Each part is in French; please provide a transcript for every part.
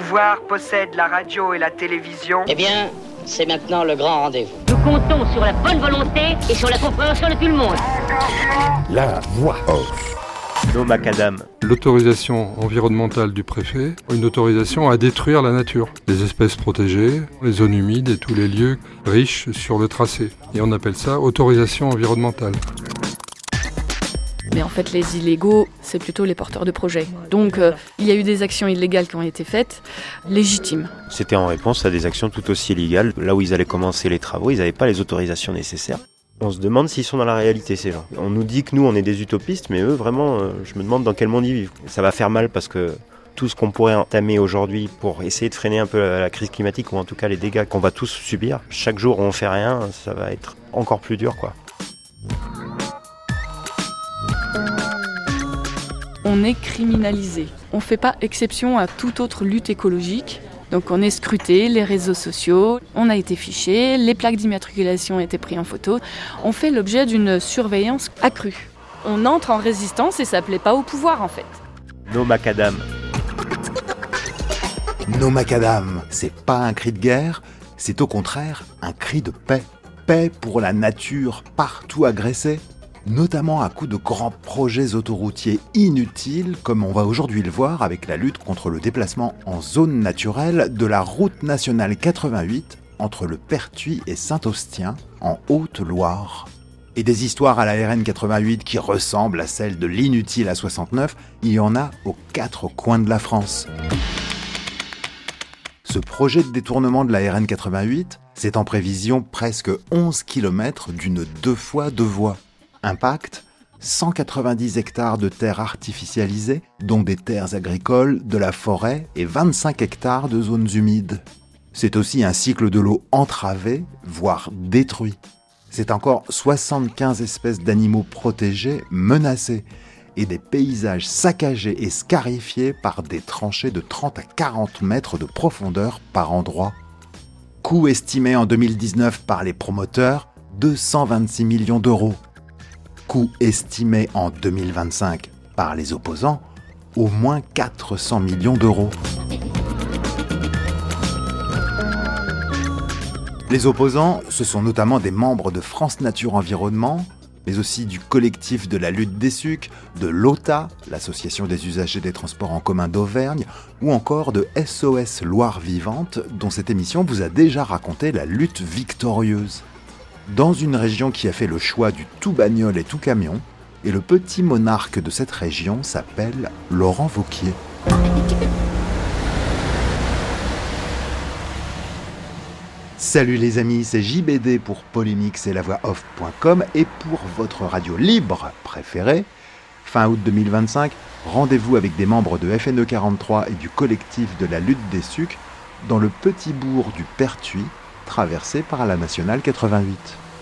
pouvoir possède la radio et la télévision. Eh bien, c'est maintenant le grand rendez-vous. Nous comptons sur la bonne volonté et sur la compréhension de tout le monde. La voix off. Nos macadam. L'autorisation environnementale du préfet, une autorisation à détruire la nature, les espèces protégées, les zones humides et tous les lieux riches sur le tracé. Et on appelle ça autorisation environnementale. Mais en fait, les illégaux, c'est plutôt les porteurs de projets. Donc, il y a eu des actions illégales qui ont été faites, légitimes. C'était en réponse à des actions tout aussi illégales. Là où ils allaient commencer les travaux, ils n'avaient pas les autorisations nécessaires. On se demande s'ils sont dans la réalité, ces gens. On nous dit que nous, on est des utopistes, mais eux, vraiment, je me demande dans quel monde ils vivent. Ça va faire mal parce que tout ce qu'on pourrait entamer aujourd'hui pour essayer de freiner un peu la crise climatique, ou en tout cas les dégâts qu'on va tous subir, chaque jour où on fait rien, ça va être encore plus dur, quoi. On est criminalisé. On ne fait pas exception à toute autre lutte écologique. Donc on est scruté, les réseaux sociaux, on a été fiché, les plaques d'immatriculation ont été prises en photo. On fait l'objet d'une surveillance accrue. On entre en résistance et ça ne plaît pas au pouvoir en fait. Nos macadam. Nos macadam, c'est pas un cri de guerre, c'est au contraire un cri de paix. Paix pour la nature partout agressée, notamment à coup de grands projets autoroutiers inutiles, comme on va aujourd'hui le voir avec la lutte contre le déplacement en zone naturelle de la route nationale 88 entre le Pertuis et Saint-Austien, en Haute-Loire. Et des histoires à la RN 88 qui ressemblent à celles de l'inutile A69, il y en a aux 4 coins de la France. Ce projet de détournement de la RN 88, c'est en prévision presque 11 km d'une 2 fois 2 voies. Impact, 190 hectares de terres artificialisées, dont des terres agricoles, de la forêt et 25 hectares de zones humides. C'est aussi un cycle de l'eau entravé, voire détruit. C'est encore 75 espèces d'animaux protégés, menacés, et des paysages saccagés et scarifiés par des tranchées de 30 à 40 mètres de profondeur par endroit. Coût estimé en 2019 par les promoteurs, 226 millions d'euros. Coût estimé en 2025 par les opposants, au moins 400 millions d'euros. Les opposants, ce sont notamment des membres de France Nature Environnement, mais aussi du collectif de la lutte des sucs, de l'OTA, l'association des usagers des transports en commun d'Auvergne, ou encore de SOS Loire Vivante, dont cette émission vous a déjà raconté la lutte victorieuse. Dans une région qui a fait le choix du tout bagnole et tout camion, et le petit monarque de cette région s'appelle Laurent Wauquiez. Salut les amis, c'est JBD pour Polémix et lavoi-off.com et pour votre radio libre préférée. Fin août 2025, rendez-vous avec des membres de FNE 43 et du collectif de la lutte des sucs dans le petit bourg du Pertuis, traversé par la nationale 88.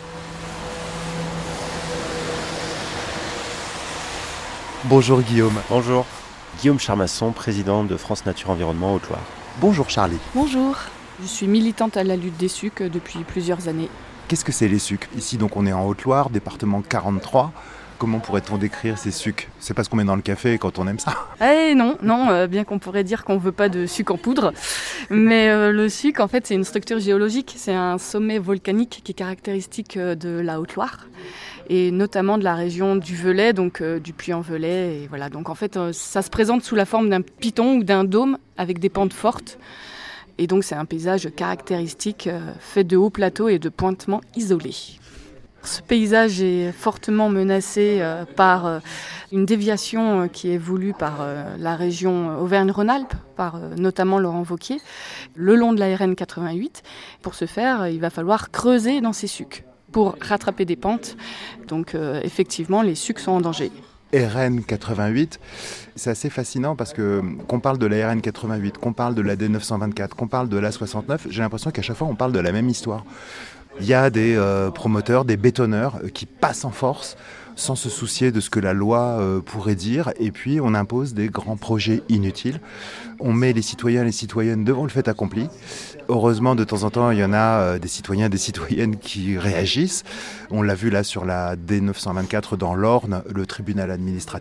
Bonjour Guillaume. Bonjour. Guillaume Charmasson, président de France Nature Environnement Haute-Loire. Bonjour Charlie. Bonjour, je suis militante à la lutte des sucs depuis plusieurs années. Qu'est-ce que c'est les sucs ? Ici donc on est en Haute-Loire, département 43. Comment pourrait-on décrire ces sucs ? C'est pas ce qu'on met dans le café quand on aime ça ? Non, bien qu'on pourrait dire qu'on veut pas de suc en poudre. Mais le suc, en fait, c'est une structure géologique. C'est un sommet volcanique qui est caractéristique de la Haute-Loire. Et notamment de la région du Velay, donc du Puy-en-Velay. Et voilà. Donc en fait, ça se présente sous la forme d'un piton ou d'un dôme avec des pentes fortes. Et donc c'est un paysage caractéristique fait de hauts plateaux et de pointements isolés. Ce paysage est fortement menacé par une déviation qui est voulue par la région Auvergne-Rhône-Alpes, par notamment Laurent Wauquiez, le long de la RN 88. Pour ce faire, il va falloir creuser dans ces sucs pour rattraper des pentes. Donc effectivement, les sucs sont en danger. RN 88, c'est assez fascinant parce que qu'on parle de la RN 88, qu'on parle de la D924, qu'on parle de la 69, j'ai l'impression qu'à chaque fois on parle de la même histoire. Il y a des promoteurs, des bétonneurs qui passent en force sans se soucier de ce que la loi pourrait dire, et puis on impose des grands projets inutiles. On met les citoyens et les citoyennes devant le fait accompli. Heureusement, de temps en temps, il y en a des citoyens et des citoyennes qui réagissent. On l'a vu là sur la D924 dans l'Orne, le tribunal administratif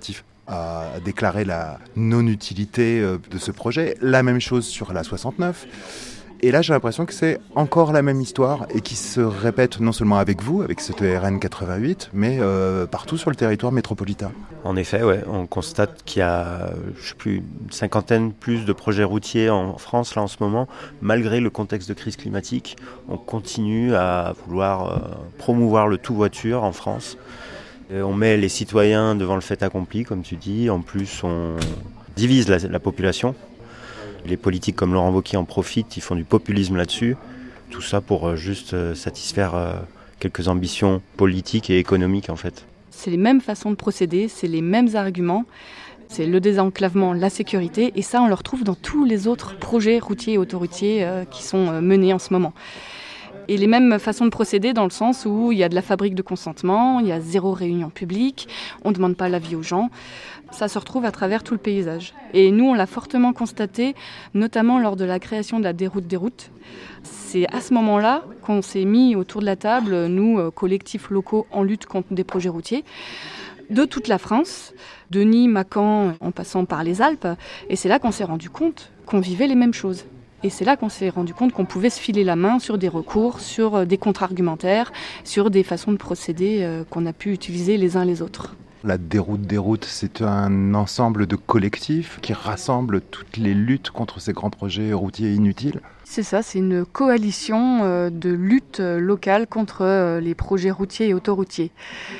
a déclaré la non-utilité de ce projet. La même chose sur la 69. Et là, j'ai l'impression que c'est encore la même histoire et qui se répète non seulement avec vous, avec cette RN 88, mais partout sur le territoire métropolitain. En effet, ouais, on constate qu'il y a, je sais plus, une cinquantaine plus de projets routiers en France là en ce moment. Malgré le contexte de crise climatique, on continue à vouloir promouvoir le tout voiture en France. Et on met les citoyens devant le fait accompli, comme tu dis. En plus, on divise la population. Les politiques comme Laurent Wauquiez en profitent, ils font du populisme là-dessus. Tout ça pour juste satisfaire quelques ambitions politiques et économiques en fait. C'est les mêmes façons de procéder, c'est les mêmes arguments. C'est le désenclavement, la sécurité, et ça on le retrouve dans tous les autres projets routiers et autoroutiers qui sont menés en ce moment. Et les mêmes façons de procéder dans le sens où il y a de la fabrique de consentement, il y a 0 réunion publique, on ne demande pas l'avis aux gens. Ça se retrouve à travers tout le paysage. Et nous, on l'a fortement constaté, notamment lors de la création de la déroute des routes. C'est à ce moment-là qu'on s'est mis autour de la table, nous, collectifs locaux en lutte contre des projets routiers, de toute la France, de Nîmes, Mâcon, en passant par les Alpes. Et c'est là qu'on s'est rendu compte qu'on vivait les mêmes choses. Et c'est là qu'on s'est rendu compte qu'on pouvait se filer la main sur des recours, sur des contre-argumentaires, sur des façons de procéder qu'on a pu utiliser les uns les autres. La déroute des routes, c'est un ensemble de collectifs qui rassemble toutes les luttes contre ces grands projets routiers inutiles. C'est ça, c'est une coalition de lutte locale contre les projets routiers et autoroutiers.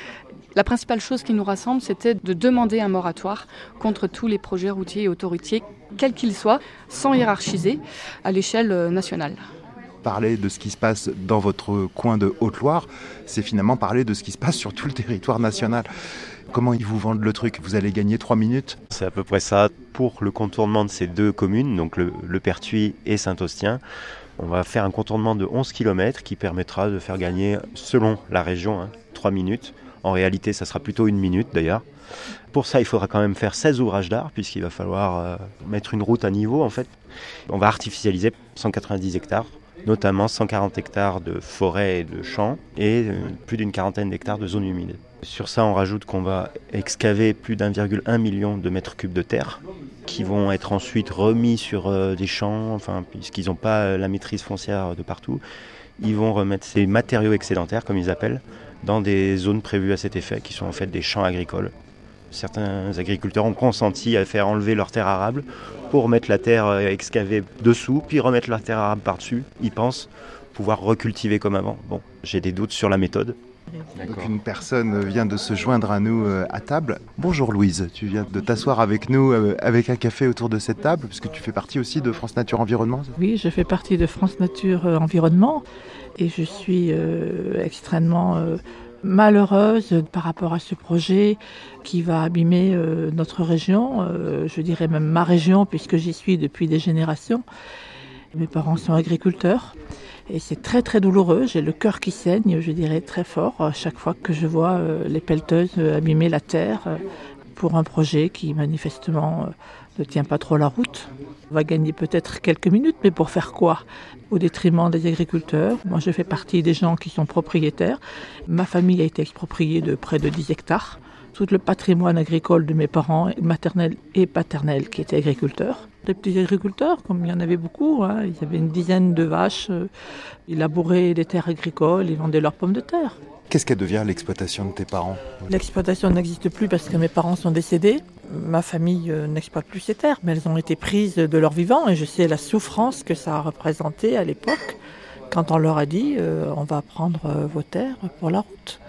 La principale chose qui nous rassemble, c'était de demander un moratoire contre tous les projets routiers et autoroutiers, quels qu'ils soient, sans hiérarchiser, à l'échelle nationale. Parler de ce qui se passe dans votre coin de Haute-Loire, c'est finalement parler de ce qui se passe sur tout le territoire national. Comment ils vous vendent le truc ? Vous allez gagner 3 minutes ? C'est à peu près ça. Pour le contournement de ces deux communes, donc le Pertuis et Saint-Austien, on va faire un contournement de 11 km qui permettra de faire gagner, selon la région, 3 minutes. En réalité, ça sera plutôt 1 minute d'ailleurs. Pour ça, il faudra quand même faire 16 ouvrages d'art, puisqu'il va falloir mettre une route à niveau en fait. On va artificialiser 190 hectares, notamment 140 hectares de forêt et de champs, et plus d'une quarantaine d'hectares de zones humides. Sur ça, on rajoute qu'on va excaver plus d'1,1 million de mètres cubes de terre, qui vont être ensuite remis sur des champs, enfin, puisqu'ils n'ont pas la maîtrise foncière de partout. Ils vont remettre ces matériaux excédentaires, comme ils appellent, dans des zones prévues à cet effet, qui sont en fait des champs agricoles. Certains agriculteurs ont consenti à faire enlever leur terre arable pour mettre la terre excavée dessous, puis remettre la terre arable par-dessus. Ils pensent pouvoir recultiver comme avant. Bon, j'ai des doutes sur la méthode. Donc une personne vient de se joindre à nous à table. Bonjour Louise, tu viens de t'asseoir avec nous avec un café autour de cette table, puisque tu fais partie aussi de France Nature Environnement. Oui, je fais partie de France Nature Environnement et je suis extrêmement malheureuse par rapport à ce projet qui va abîmer notre région, je dirais même ma région puisque j'y suis depuis des générations. Mes parents sont agriculteurs. Et c'est très très douloureux, j'ai le cœur qui saigne, je dirais très fort, à chaque fois que je vois les pelleteuses abîmer la terre pour un projet qui manifestement ne tient pas trop la route. On va gagner peut-être quelques minutes, mais pour faire quoi ? Au détriment des agriculteurs. Moi je fais partie des gens qui sont propriétaires. Ma famille a été expropriée de près de 10 hectares. Tout le patrimoine agricole de mes parents, maternels et paternels, qui étaient agriculteurs. Des petits agriculteurs, comme il y en avait beaucoup, ils avaient une dizaine de vaches, ils labouraient des terres agricoles, ils vendaient leurs pommes de terre. Qu'est-ce qu'elle devient l'exploitation de tes parents ? L'exploitation n'existe plus parce que mes parents sont décédés. Ma famille n'exploite plus ces terres, mais elles ont été prises de leur vivant et je sais la souffrance que ça a représenté à l'époque quand on leur a dit on va prendre vos terres pour la route.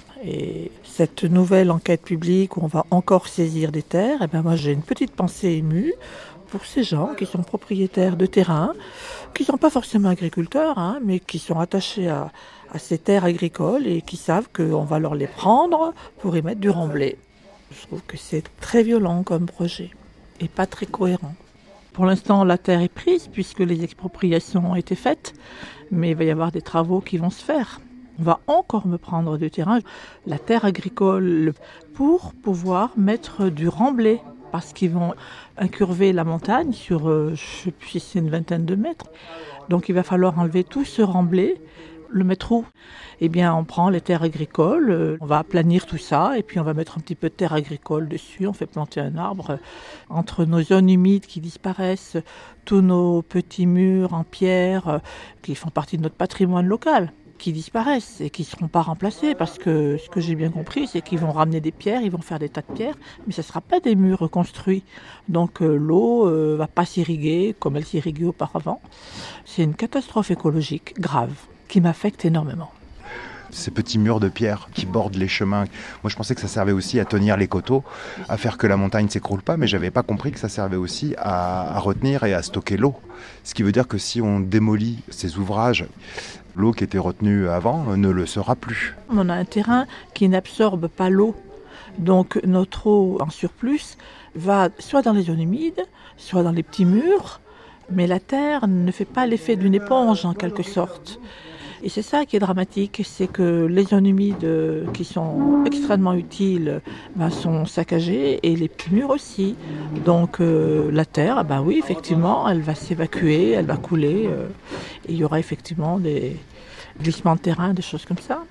Et cette nouvelle enquête publique où on va encore saisir des terres, moi j'ai une petite pensée émue pour ces gens qui sont propriétaires de terrains, qui ne sont pas forcément agriculteurs, mais qui sont attachés à ces terres agricoles et qui savent qu'on va leur les prendre pour y mettre du remblai. Je trouve que c'est très violent comme projet et pas très cohérent. Pour l'instant, la terre est prise puisque les expropriations ont été faites, mais il va y avoir des travaux qui vont se faire. On va encore me prendre du terrain, la terre agricole, pour pouvoir mettre du remblai, parce qu'ils vont incurver la montagne sur, je ne sais plus si c'est une vingtaine de mètres. Donc il va falloir enlever tout ce remblai Le mettre où ? Eh bien, on prend les terres agricoles, on va aplanir tout ça et puis on va mettre un petit peu de terre agricole dessus, on fait planter un arbre. Entre nos zones humides qui disparaissent, tous nos petits murs en pierre qui font partie de notre patrimoine local, qui disparaissent et qui ne seront pas remplacés parce que ce que j'ai bien compris, c'est qu'ils vont ramener des pierres, ils vont faire des tas de pierres, mais ce ne sera pas des murs reconstruits. Donc l'eau ne va pas s'irriguer comme elle s'irriguait auparavant. C'est une catastrophe écologique grave qui m'affecte énormément. Ces petits murs de pierre qui bordent les chemins. Moi, je pensais que ça servait aussi à tenir les coteaux, à faire que la montagne ne s'écroule pas, mais je n'avais pas compris que ça servait aussi à retenir et à stocker l'eau. Ce qui veut dire que si on démolit ces ouvrages, l'eau qui était retenue avant ne le sera plus. On a un terrain qui n'absorbe pas l'eau. Donc notre eau en surplus va soit dans les zones humides, soit dans les petits murs, mais la terre ne fait pas l'effet d'une éponge en quelque sorte. Et c'est ça qui est dramatique, c'est que les zones humides qui sont extrêmement utiles sont saccagées et les petits murs aussi. Donc la terre, oui, effectivement, elle va s'évacuer, elle va couler. Et il y aura effectivement des glissements de terrain, des choses comme ça.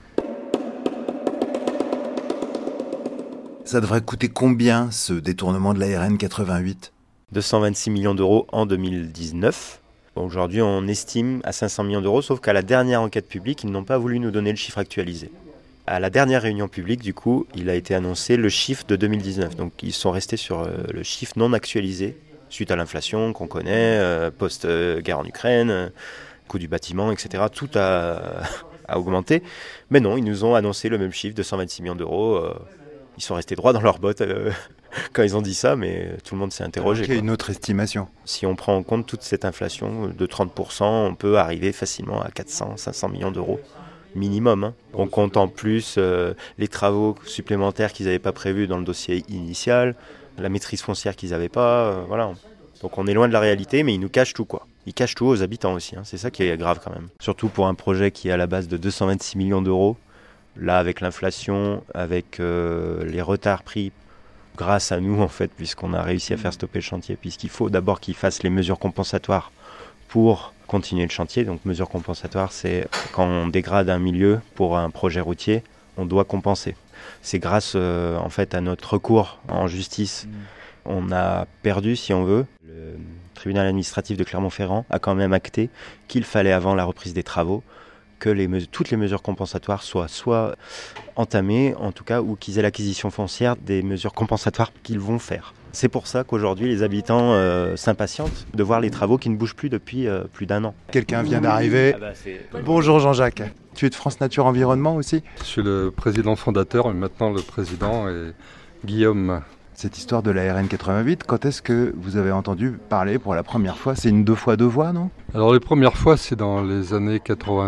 Ça devrait coûter combien ce détournement de la RN 88 ? 226 millions d'euros en 2019. Aujourd'hui, on estime à 500 millions d'euros, sauf qu'à la dernière enquête publique, ils n'ont pas voulu nous donner le chiffre actualisé. À la dernière réunion publique, du coup, il a été annoncé le chiffre de 2019. Donc, ils sont restés sur le chiffre non actualisé, suite à l'inflation qu'on connaît, post-guerre en Ukraine, coût du bâtiment, etc. Tout a augmenté. Mais non, ils nous ont annoncé le même chiffre, 226 millions d'euros. Ils sont restés droits dans leurs bottes quand ils ont dit ça, mais tout le monde s'est interrogé. Il y a une autre estimation. Si on prend en compte toute cette inflation de 30%, on peut arriver facilement à 400, 500 millions d'euros minimum. On compte en plus les travaux supplémentaires qu'ils n'avaient pas prévus dans le dossier initial, la maîtrise foncière qu'ils n'avaient pas, voilà. Donc on est loin de la réalité, mais ils nous cachent tout, quoi. Ils cachent tout aux habitants aussi, c'est ça qui est grave quand même. Surtout pour un projet qui est à la base de 226 millions d'euros. Là, avec l'inflation, avec les retards pris grâce à nous, en fait, puisqu'on a réussi à faire stopper le chantier, puisqu'il faut d'abord qu'ils fassent les mesures compensatoires pour continuer le chantier. Donc, mesures compensatoires, c'est quand on dégrade un milieu pour un projet routier, on doit compenser. C'est grâce, en fait, à notre recours en justice. On a perdu, si on veut. Le tribunal administratif de Clermont-Ferrand a quand même acté qu'il fallait, avant la reprise des travaux, que toutes les mesures compensatoires soient soit entamées, en tout cas, ou qu'ils aient l'acquisition foncière des mesures compensatoires qu'ils vont faire. C'est pour ça qu'aujourd'hui, les habitants s'impatientent de voir les travaux qui ne bougent plus depuis plus d'1 an. Quelqu'un vient d'arriver. Bonjour Jean-Jacques. Tu es de France Nature Environnement aussi ? Je suis le président fondateur, mais maintenant le président est Guillaume. Cette histoire de la RN 88, quand est-ce que vous avez entendu parler pour la première fois ? C'est une 2 fois 2 voies, non ? Alors les premières fois, c'est dans les années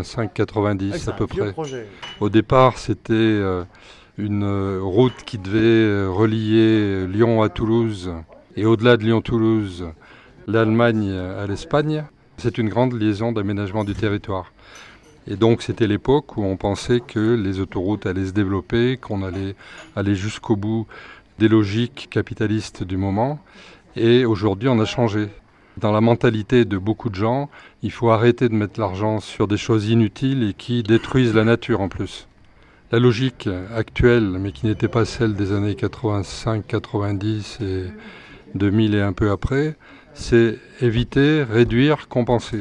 85-90 à peu près. Projet. Au départ, c'était une route qui devait relier Lyon à Toulouse et au-delà de Lyon-Toulouse, l'Allemagne à l'Espagne. C'est une grande liaison d'aménagement du territoire. Et donc c'était l'époque où on pensait que les autoroutes allaient se développer, qu'on allait aller jusqu'au bout des logiques capitalistes du moment. Et aujourd'hui, on a changé. Dans la mentalité de beaucoup de gens, il faut arrêter de mettre l'argent sur des choses inutiles et qui détruisent la nature en plus. La logique actuelle, mais qui n'était pas celle des années 85, 90 et 2000 et un peu après, c'est éviter, réduire, compenser.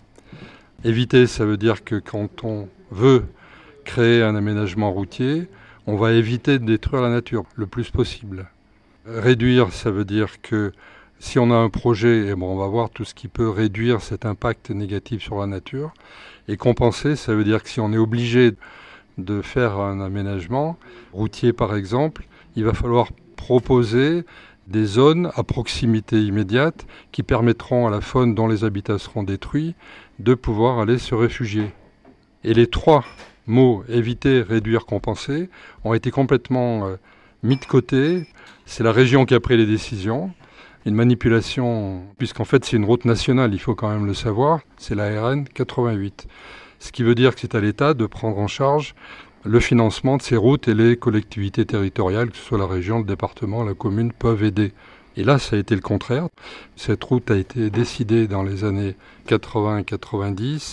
Éviter, ça veut dire que quand on veut créer un aménagement routier, on va éviter de détruire la nature le plus possible. Réduire, ça veut dire que si on a un projet, on va voir tout ce qui peut réduire cet impact négatif sur la nature. Et compenser, ça veut dire que si on est obligé de faire un aménagement routier par exemple, il va falloir proposer des zones à proximité immédiate qui permettront à la faune dont les habitats seront détruits de pouvoir aller se réfugier. Et les 3 mots éviter, réduire, compenser ont été complètement mis de côté. C'est la région qui a pris les décisions. Une manipulation, puisqu'en fait c'est une route nationale, il faut quand même le savoir, c'est la RN 88. Ce qui veut dire que c'est à l'État de prendre en charge le financement de ces routes et les collectivités territoriales, que ce soit la région, le département, la commune, peuvent aider. Et là, ça a été le contraire. Cette route a été décidée dans les années 80-90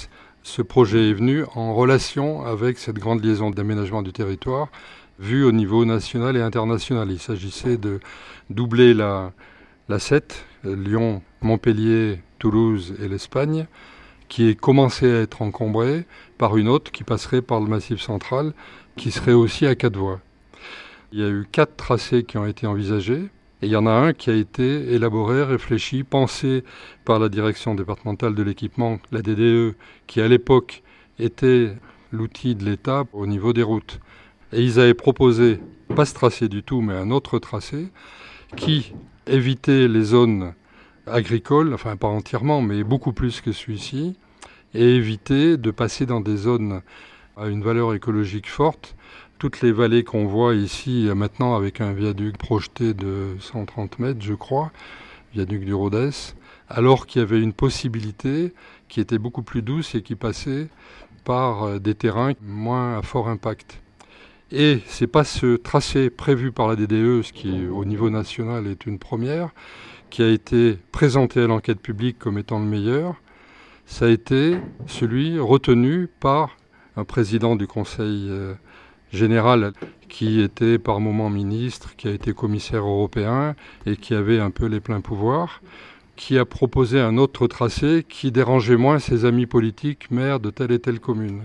Ce projet est venu en relation avec cette grande liaison d'aménagement du territoire vue au niveau national et international. Il s'agissait de doubler la 7, Lyon, Montpellier, Toulouse et l'Espagne, qui commençait à être encombrée par une autre qui passerait par le Massif central, qui serait aussi à 4 voies. Il y a eu 4 tracés qui ont été envisagés, et il y en a un qui a été élaboré, réfléchi, pensé par la direction départementale de l'équipement, la DDE, qui à l'époque était l'outil de l'État au niveau des routes. Et ils avaient proposé, pas ce tracé du tout, mais un autre tracé, qui évitait les zones agricoles, enfin pas entièrement, mais beaucoup plus que celui-ci, et évitait de passer dans des zones à une valeur écologique forte. Toutes les vallées qu'on voit ici maintenant avec un viaduc projeté de 130 mètres, je crois, viaduc du Rodez, alors qu'il y avait une possibilité qui était beaucoup plus douce et qui passait par des terrains moins à fort impact. Et c'est pas ce tracé prévu par la DDE, ce qui au niveau national est une première, qui a été présenté à l'enquête publique comme étant le meilleur. Ça a été celui retenu par un président du Conseil général qui était par moments ministre, qui a été commissaire européen et qui avait un peu les pleins pouvoirs, qui a proposé un autre tracé qui dérangeait moins ses amis politiques, maires de telle et telle commune.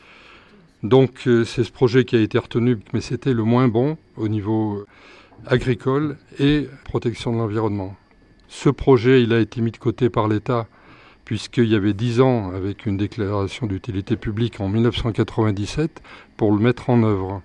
Donc c'est ce projet qui a été retenu, mais c'était le moins bon au niveau agricole et protection de l'environnement. Ce projet, il a été mis de côté par l'État puisqu'il y avait 10 ans avec une déclaration d'utilité publique en 1997 pour le mettre en œuvre.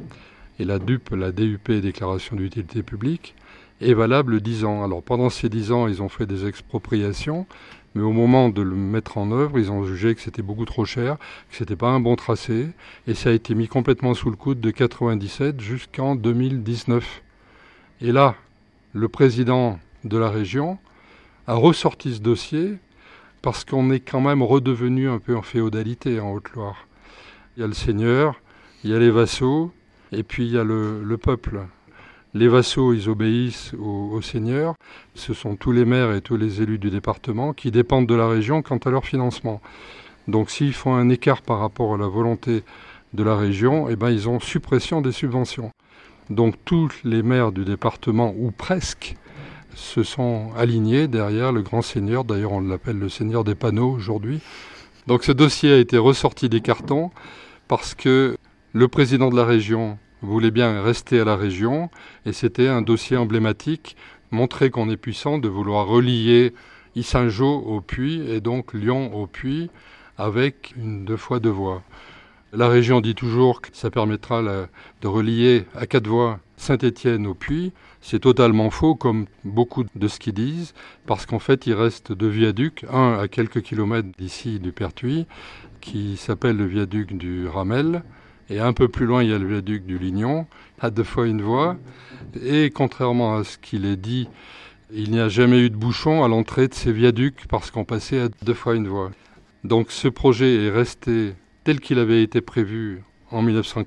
Et la DUP, déclaration d'utilité publique, est valable 10 ans. Alors pendant ces 10 ans, ils ont fait des expropriations, mais au moment de le mettre en œuvre, ils ont jugé que c'était beaucoup trop cher, que c'était pas un bon tracé, et ça a été mis complètement sous le coude de 97 jusqu'en 2019. Et là, le président de la région a ressorti ce dossier parce qu'on est quand même redevenu un peu en féodalité en Haute-Loire. Il y a le seigneur, il y a les vassaux, et puis il y a le peuple. Les vassaux, ils obéissent au seigneur. Ce sont tous les maires et tous les élus du département qui dépendent de la région quant à leur financement. Donc s'ils font un écart par rapport à la volonté de la région, eh ben, ils ont suppression des subventions. Donc tous les maires du département, ou presque, se sont alignés derrière le grand seigneur. D'ailleurs, on l'appelle le seigneur des panneaux aujourd'hui. Donc ce dossier a été ressorti des cartons parce que le président de la région voulait bien rester à la région et c'était un dossier emblématique, montrer qu'on est puissant, de vouloir relier Yssingeaux au Puy et donc Lyon au Puy avec une 2 fois 2 voies. La région dit toujours que ça permettra de relier à 4 voies Saint-Étienne au Puy. C'est totalement faux, comme beaucoup de ce qu'ils disent, parce qu'en fait, il reste 2 viaducs, un à quelques kilomètres d'ici du Pertuis, qui s'appelle le viaduc du Ramel, et un peu plus loin, il y a le viaduc du Lignon, à 2 fois 1 voie. Et contrairement à ce qu'il est dit, il n'y a jamais eu de bouchon à l'entrée de ces viaducs, parce qu'on passait à 2 fois 1 voie. Donc ce projet est resté tel qu'il avait été prévu en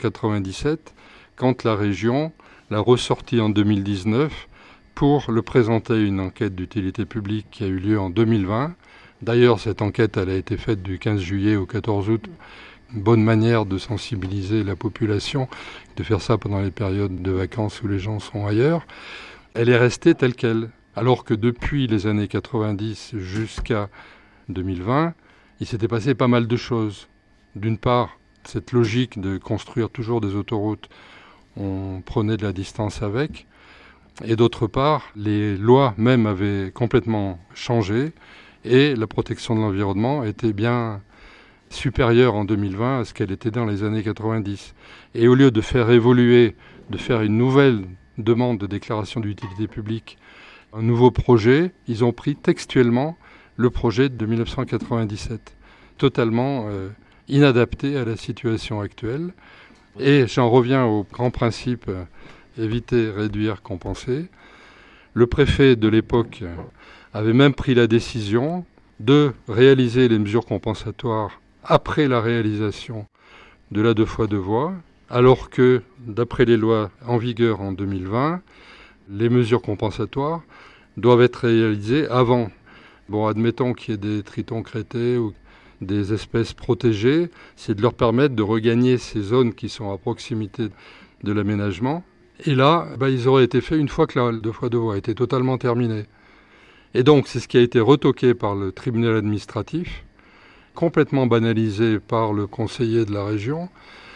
1997, quand la région l'a ressorti en 2019 pour le présenter à une enquête d'utilité publique qui a eu lieu en 2020. D'ailleurs, cette enquête elle a été faite du 15 juillet au 14 août. Une bonne manière de sensibiliser la population, de faire ça pendant les périodes de vacances où les gens sont ailleurs. Elle est restée telle qu'elle. Alors que depuis les années 90 jusqu'à 2020, il s'était passé pas mal de choses. D'une part, cette logique de construire toujours des autoroutes, on prenait de la distance avec. Et d'autre part, les lois même avaient complètement changé et la protection de l'environnement était bien supérieure en 2020 à ce qu'elle était dans les années 90. Et au lieu de faire évoluer, de faire une nouvelle demande de déclaration d'utilité publique, un nouveau projet, ils ont pris textuellement le projet de 1997, totalement inadapté à la situation actuelle. Et j'en reviens au grand principe éviter, réduire, compenser. Le préfet de l'époque avait même pris la décision de réaliser les mesures compensatoires après la réalisation de la 2 fois 2 voies, alors que, d'après les lois en vigueur en 2020, les mesures compensatoires doivent être réalisées avant. Bon, admettons qu'il y ait des tritons crétés, des espèces protégées, c'est de leur permettre de regagner ces zones qui sont à proximité de l'aménagement. Et là, ils auraient été faits une fois que la 2x2 voies était totalement terminée. Et donc, c'est ce qui a été retoqué par le tribunal administratif, complètement banalisé par le conseiller de la région,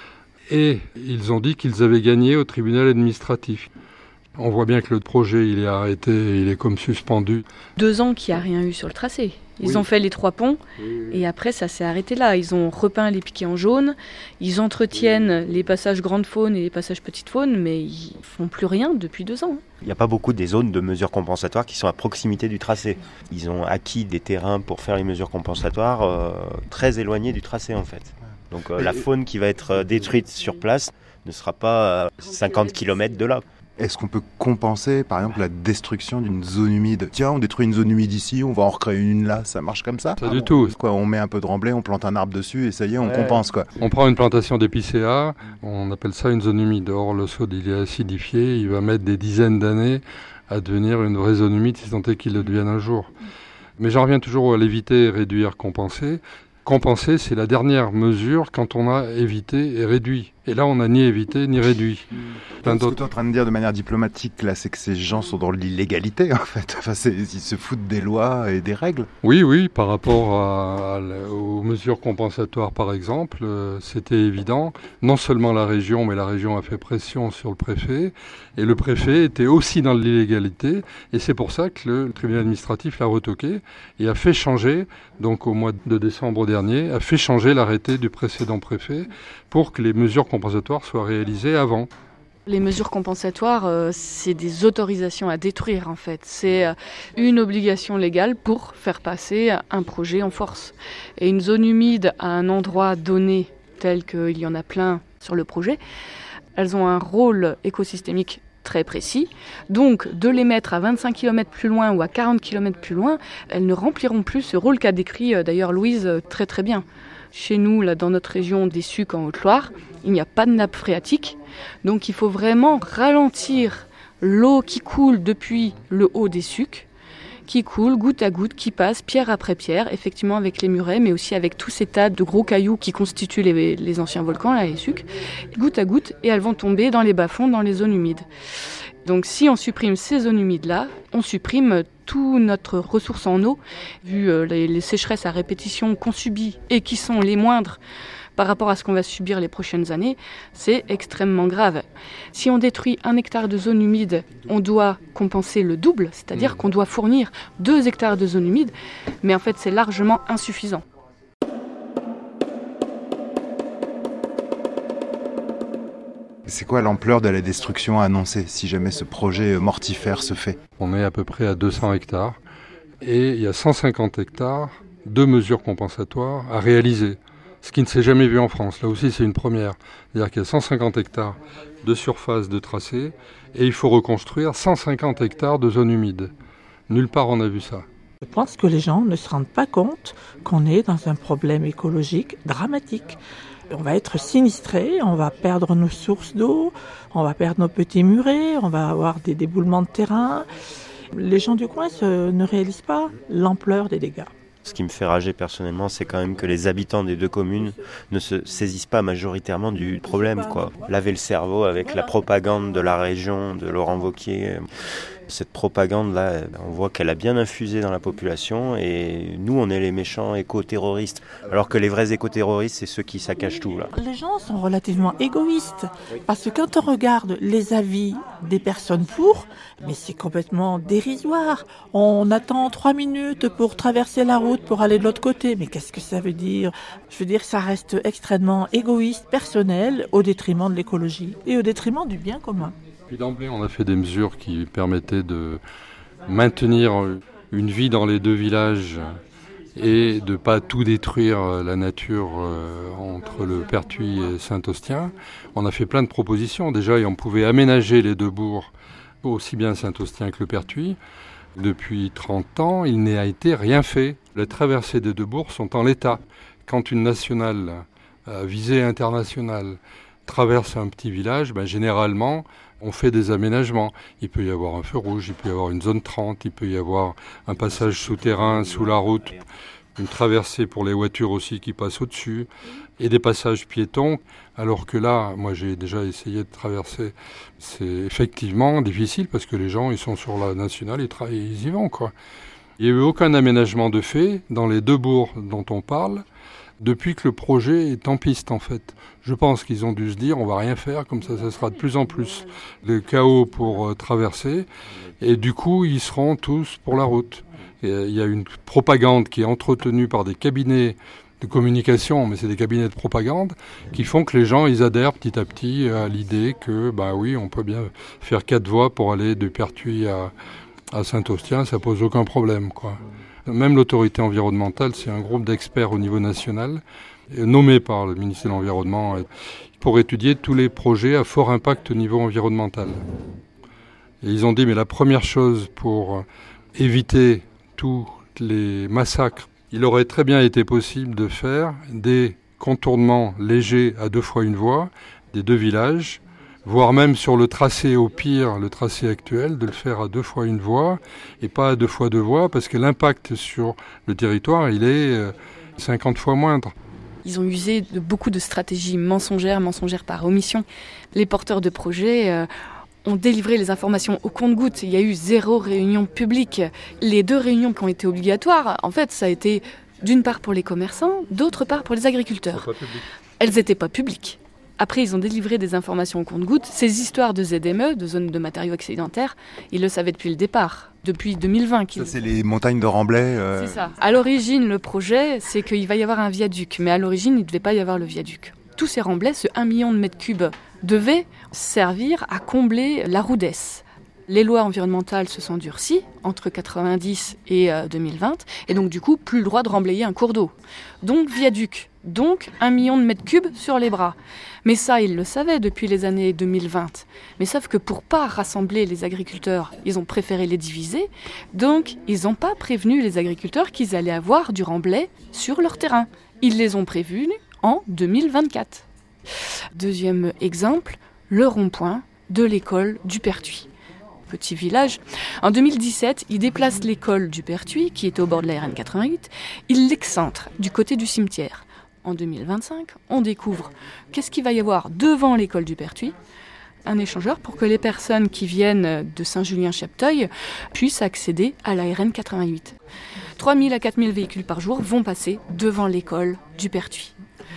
et ils ont dit qu'ils avaient gagné au tribunal administratif. On voit bien que le projet, il est arrêté, il est comme suspendu. 2 ans qu'il n'y a rien eu sur le tracé. Ils ont fait les 3 ponts et après ça s'est arrêté là. Ils ont repeint les piquets en jaune, ils entretiennent les passages grande faune et les passages petite faune, mais ils font plus rien depuis 2 ans. Il n'y a pas beaucoup des zones de mesures compensatoires qui sont à proximité du tracé. Ils ont acquis des terrains pour faire les mesures compensatoires très éloignés du tracé en fait. Donc la faune qui va être détruite sur place ne sera pas à 50 km de là. Est-ce qu'on peut compenser, par exemple, la destruction d'une zone humide ? Tiens, on détruit une zone humide ici, on va en recréer une là, ça marche comme ça ? Pas du tout. Quoi, on met un peu de remblai, on plante un arbre dessus et ça y est, on compense quoi. On prend une plantation d'épicéa, on appelle ça une zone humide. Or, le sol, il est acidifié, il va mettre des dizaines d'années à devenir une vraie zone humide si tant est qu'il le devienne un jour. Mais j'en reviens toujours à l'éviter, réduire, compenser. Compenser, c'est la dernière mesure quand on a évité et réduit. Et là, on n'a ni évité ni réduit. Ce que tu es en train de dire de manière diplomatique, là, c'est que ces gens sont dans l'illégalité, en fait. Enfin, ils se foutent des lois et des règles. Oui, par rapport aux mesures compensatoires, par exemple, c'était évident. Non seulement la région, mais la région a fait pression sur le préfet. Et le préfet était aussi dans l'illégalité. Et c'est pour ça que le tribunal administratif l'a retoqué et a fait changer, donc au mois de décembre dernier, a fait changer l'arrêté du précédent préfet pour que les mesures compensatoires soient réalisées avant. Les mesures compensatoires, c'est des autorisations à détruire en fait. C'est une obligation légale pour faire passer un projet en force. Et une zone humide à un endroit donné, tel qu'il y en a plein sur le projet, elles ont un rôle écosystémique très précis. Donc, de les mettre à 25 km plus loin ou à 40 km plus loin, elles ne rempliront plus ce rôle qu'a décrit d'ailleurs Louise très très bien. Chez nous, là, dans notre région des Sucs en Haute-Loire, il n'y a pas de nappe phréatique. Donc il faut vraiment ralentir l'eau qui coule depuis le haut des Sucs, qui coule goutte à goutte, qui passe pierre après pierre, effectivement avec les murets, mais aussi avec tous ces tas de gros cailloux qui constituent les anciens volcans, là, les Sucs, goutte à goutte, et elles vont tomber dans les bas-fonds, dans les zones humides. Donc si on supprime ces zones humides-là, on supprime toute notre ressource en eau, vu les sécheresses à répétition qu'on subit et qui sont les moindres par rapport à ce qu'on va subir les prochaines années, c'est extrêmement grave. Si on détruit 1 hectare de zone humide, on doit compenser le double, c'est-à-dire qu'on doit fournir 2 hectares de zone humide, mais en fait c'est largement insuffisant. C'est quoi l'ampleur de la destruction annoncée si jamais ce projet mortifère se fait ? On est à peu près à 200 hectares et il y a 150 hectares de mesures compensatoires à réaliser. Ce qui ne s'est jamais vu en France. Là aussi, c'est une première. C'est-à-dire qu'il y a 150 hectares de surface de tracé et il faut reconstruire 150 hectares de zones humides. Nulle part on a vu ça. Je pense que les gens ne se rendent pas compte qu'on est dans un problème écologique dramatique. On va être sinistrés, on va perdre nos sources d'eau, on va perdre nos petits murets, on va avoir des déboulements de terrain. Les gens du coin ne réalisent pas l'ampleur des dégâts. Ce qui me fait rager personnellement, c'est quand même que les habitants des 2 communes ne se saisissent pas majoritairement du problème, quoi. Laver le cerveau avec la propagande de la région, de Laurent Wauquiez. Cette propagande-là, on voit qu'elle a bien infusé dans la population et nous, on est les méchants éco-terroristes. Alors que les vrais éco-terroristes, c'est ceux qui saccagent tout, là. Les gens sont relativement égoïstes parce que quand on regarde les avis des personnes pour, mais c'est complètement dérisoire. On attend 3 minutes pour traverser la route pour aller de l'autre côté. Mais qu'est-ce que ça veut dire ? Je veux dire, ça reste extrêmement égoïste, personnel, au détriment de l'écologie et au détriment du bien commun. Puis d'emblée, on a fait des mesures qui permettaient de maintenir une vie dans les 2 villages et de ne pas tout détruire la nature entre le Pertuis et Saint-Austien. On a fait plein de propositions déjà et on pouvait aménager les 2 bourgs, aussi bien Saint-Austien que le Pertuis. Depuis 30 ans, il n'a été rien fait. Les traversées des 2 bourgs sont en l'état. Quand une nationale à visée internationale traverse un petit village, généralement, on fait des aménagements. Il peut y avoir un feu rouge, il peut y avoir une zone 30, il peut y avoir un passage souterrain sous la route une traversée pour les voitures aussi qui passent au-dessus, et des passages piétons, alors que là, moi j'ai déjà essayé de traverser, c'est effectivement difficile parce que les gens ils sont sur la nationale, ils y vont quoi. Il n'y a eu aucun aménagement de fait dans les deux bourgs dont on parle, depuis que le projet est en piste en fait. Je pense qu'ils ont dû se dire on va rien faire, comme ça sera de plus en plus de chaos pour traverser, et du coup ils seront tous pour la route. Et, il y a une propagande qui est entretenue par des cabinets de communication, mais c'est des cabinets de propagande, qui font que les gens ils adhèrent petit à petit à l'idée que bah oui on peut bien faire 4 voies pour aller de Pertuis à Saint-Austien, ça pose aucun problème quoi. Même l'autorité environnementale, c'est un groupe d'experts au niveau national, nommé par le ministère de l'Environnement, pour étudier tous les projets à fort impact au niveau environnemental. Et ils ont dit, mais la première chose pour éviter tous les massacres, il aurait très bien été possible de faire des contournements légers à 2 fois une voie, des 2 villages, voire même sur le tracé, au pire, le tracé actuel, de le faire à 2 fois une voie et pas à 2 fois 2 voies, parce que l'impact sur le territoire, il est 50 fois moindre. Ils ont usé de beaucoup de stratégies mensongères par omission. Les porteurs de projets ont délivré les informations au compte-gouttes. Il y a eu 0 réunion publique. Les 2 réunions qui ont été obligatoires, en fait, ça a été d'une part pour les commerçants, d'autre part pour les agriculteurs. Elles n'étaient pas publiques. Après, ils ont délivré des informations au compte-gouttes. Ces histoires de ZME, de zones de matériaux excédentaires, ils le savaient depuis le départ, depuis 2020. Ça, c'est les montagnes de Remblai. C'est ça. À l'origine, le projet, c'est qu'il va y avoir un viaduc. Mais à l'origine, il ne devait pas y avoir le viaduc. Tous ces remblais, ce 1 million de mètres cubes, devaient servir à combler la Roudesse. Les lois environnementales se sont durcies entre 90 et 2020. Et donc, du coup, plus le droit de remblayer un cours d'eau. Donc, viaduc. Donc, 1 million de mètres cubes sur les bras. Mais ça, ils le savaient depuis les années 2020. Mais sauf que pour pas rassembler les agriculteurs, ils ont préféré les diviser. Donc, ils n'ont pas prévenu les agriculteurs qu'ils allaient avoir du remblai sur leur terrain. Ils les ont prévenus en 2024. Deuxième exemple, le rond-point de l'école du Pertuis. Petit village. En 2017, ils déplacent l'école du Pertuis, qui était au bord de la RN 88, ils l'excentrent du côté du cimetière. En 2025, on découvre qu'est-ce qu'il va y avoir devant l'école du Pertuis, un échangeur pour que les personnes qui viennent de Saint-Julien-Chepteuil puissent accéder à la RN 88. 3 000 à 4 000 véhicules par jour vont passer devant l'école du Pertuis.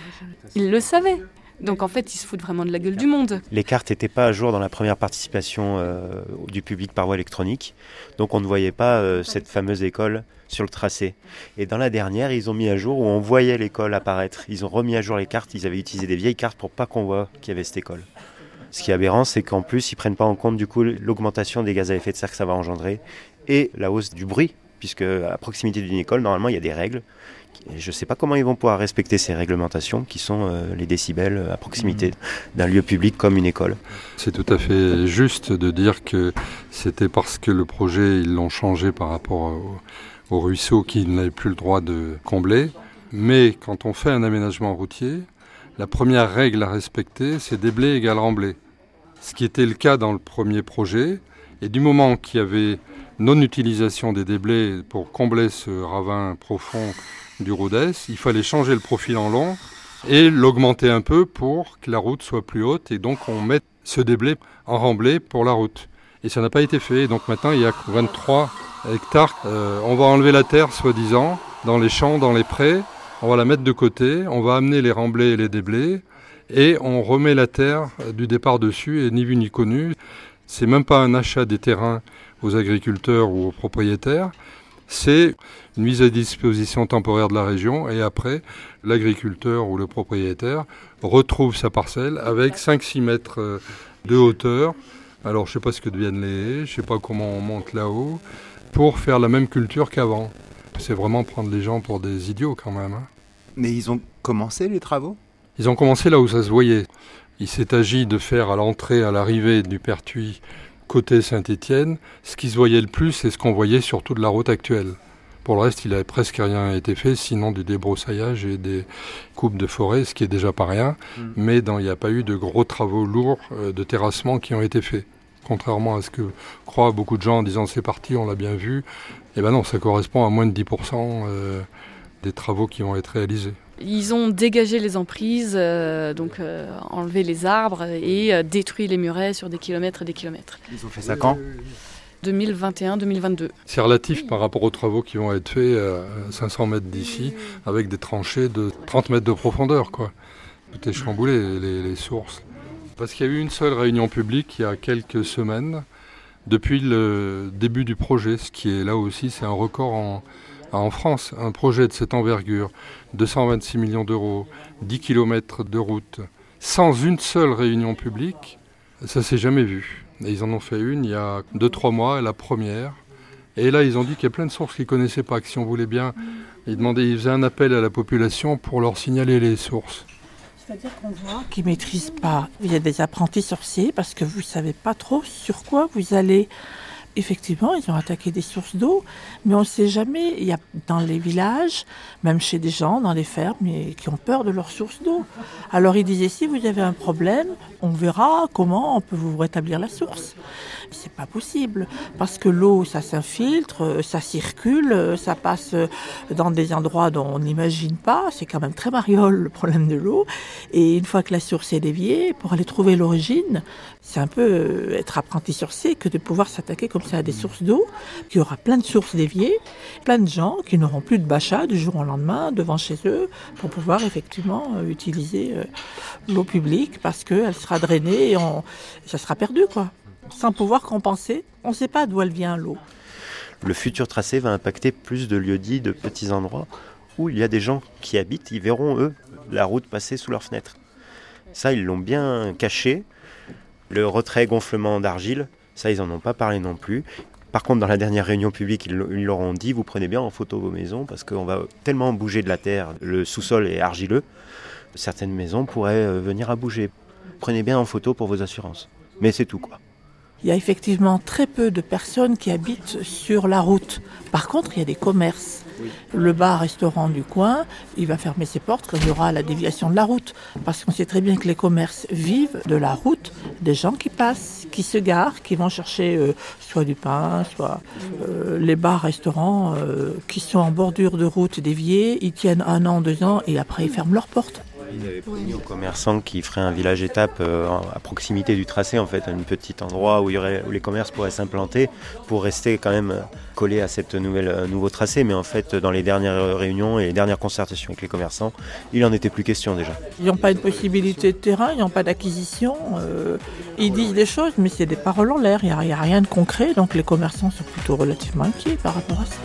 Ils le savaient. Donc en fait, ils se foutent vraiment de la gueule du monde. Les cartes n'étaient pas à jour dans la première participation du public par voie électronique. Donc on ne voyait pas cette fameuse école sur le tracé. Et dans la dernière, ils ont mis à jour où on voyait l'école apparaître. Ils ont remis à jour les cartes. Ils avaient utilisé des vieilles cartes pour pas qu'on voit qu'il y avait cette école. Ce qui est aberrant, c'est qu'en plus, ils prennent pas en compte du coup l'augmentation des gaz à effet de serre que ça va engendrer et la hausse du bruit, puisque à proximité d'une école, normalement, il y a des règles. Je ne sais pas comment ils vont pouvoir respecter ces réglementations qui sont les décibels à proximité d'un lieu public comme une école. C'est tout à fait juste de dire que c'était parce que le projet, ils l'ont changé par rapport au ruisseau qui n'avait plus le droit de combler. Mais quand on fait un aménagement routier, la première règle à respecter, c'est déblai égale remblai. Ce qui était le cas dans le premier projet. Et du moment qu'il y avait non-utilisation des déblais pour combler ce ravin profond du Roudès, il fallait changer le profil en long et l'augmenter un peu pour que la route soit plus haute et donc on met ce déblai en remblai pour la route. Et ça n'a pas été fait, donc maintenant il y a 23 hectares. On va enlever la terre, soi-disant, dans les champs, dans les prés, on va la mettre de côté, on va amener les remblais et les déblais et on remet la terre du départ dessus et ni vu ni connu. C'est même pas un achat des terrains aux agriculteurs ou aux propriétaires, c'est une mise à disposition temporaire de la région et après, l'agriculteur ou le propriétaire retrouve sa parcelle avec 5-6 mètres de hauteur. Alors je ne sais pas ce que deviennent les haies, je ne sais pas comment on monte là-haut, pour faire la même culture qu'avant. C'est vraiment prendre les gens pour des idiots quand même. Hein. Mais ils ont commencé les travaux ? Ils ont commencé là où ça se voyait. Il s'est agi de faire à l'entrée, à l'arrivée du Pertuis, côté Saint-Étienne, ce qui se voyait le plus, c'est ce qu'on voyait surtout de la route actuelle. Pour le reste, il n'avait presque rien été fait, sinon du débroussaillage et des coupes de forêt, ce qui est déjà pas rien. Mais il n'y a pas eu de gros travaux lourds de terrassement qui ont été faits. Contrairement à ce que croient beaucoup de gens en disant c'est parti, on l'a bien vu. Eh ben non, ça correspond à moins de 10% des travaux qui vont être réalisés. Ils ont dégagé les emprises, enlevé les arbres et détruit les murets sur des kilomètres et des kilomètres. Ils ont fait ça quand ? 2021-2022. C'est relatif par rapport aux travaux qui vont être faits à 500 mètres d'ici, avec des tranchées de 30 mètres de profondeur, quoi. Tout est chamboulé, les sources. Parce qu'il y a eu une seule réunion publique il y a quelques semaines, depuis le début du projet, ce qui est là aussi, c'est un record en France. Un projet de cette envergure, 226 millions d'euros, 10 km de route, sans une seule réunion publique, ça s'est jamais vu. Et ils en ont fait une il y a 2-3 mois, la première. Et là, ils ont dit qu'il y a plein de sources qu'ils ne connaissaient pas, que si on voulait bien, ils faisaient un appel à la population pour leur signaler les sources. C'est-à-dire qu'on voit qu'ils ne maîtrisent pas. Il y a des apprentis sorciers parce que vous ne savez pas trop sur quoi vous allez. Effectivement, ils ont attaqué des sources d'eau, mais on ne sait jamais. Il y a dans les villages, même chez des gens, dans les fermes, qui ont peur de leurs sources d'eau. Alors ils disaient, si vous avez un problème, on verra comment on peut vous rétablir la source. C'est pas possible, parce que l'eau, ça s'infiltre, ça circule, ça passe dans des endroits dont on n'imagine pas. C'est quand même très mariole, le problème de l'eau. Et une fois que la source est déviée, pour aller trouver l'origine, c'est un peu être apprenti sorcier que de pouvoir s'attaquer comme ça à des sources d'eau. Il y aura plein de sources déviées, plein de gens qui n'auront plus de bachat du jour au lendemain devant chez eux pour pouvoir effectivement utiliser l'eau publique parce qu'elle sera drainée et ça sera perdu, quoi. Sans pouvoir compenser, on ne sait pas d'où elle vient l'eau. Le futur tracé va impacter plus de lieux-dits, de petits endroits où il y a des gens qui habitent, ils verront eux la route passer sous leurs fenêtres. Ça, ils l'ont bien caché. Le retrait gonflement d'argile, ça ils n'en ont pas parlé non plus. Par contre, dans la dernière réunion publique, ils leur ont dit, vous prenez bien en photo vos maisons parce qu'on va tellement bouger de la terre, le sous-sol est argileux, certaines maisons pourraient venir à bouger. Prenez bien en photo pour vos assurances. Mais c'est tout, quoi. Il y a effectivement très peu de personnes qui habitent sur la route. Par contre, il y a des commerces. Oui. Le bar-restaurant du coin, il va fermer ses portes quand il y aura la déviation de la route. Parce qu'on sait très bien que les commerces vivent de la route, des gens qui passent, qui se garent, qui vont chercher soit du pain, soit les bars-restaurants qui sont en bordure de route déviée, ils tiennent 1 an, 2 ans et après ils ferment leurs portes. Ils avaient promis aux commerçants qui feraient un village étape à proximité du tracé, en fait, un petit endroit où les commerces pourraient s'implanter pour rester quand même collés à cette nouveau tracé. Mais en fait, dans les dernières réunions et les dernières concertations avec les commerçants, il n'en était plus question déjà. Ils n'ont pas une possibilité de terrain, ils n'ont pas d'acquisition. Ils disent des choses, mais c'est des paroles en l'air, il n'y a rien de concret. Donc les commerçants sont plutôt relativement inquiets par rapport à ça.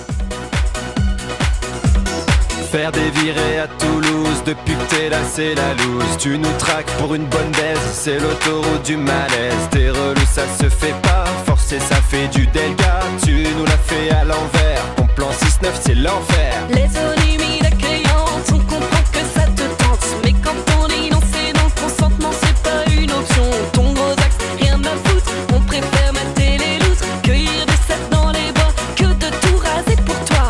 Faire des virées à Toulouse, depuis que t'es là c'est la loose. Tu nous traques pour une bonne baise, c'est l'autoroute du malaise. T'es relou, ça se fait pas, forcer ça fait du dégât. Tu nous l'as fait à l'envers, ton plan 6-9 c'est l'enfer. Les zones humides accueillantes, on comprend que ça te tente. Mais quand on est lancé dans le consentement, c'est pas une option. Ton gros axe, rien à foutre, on préfère mater les loutres, cueillir des cèpes dans les bois, que de tout raser pour toi.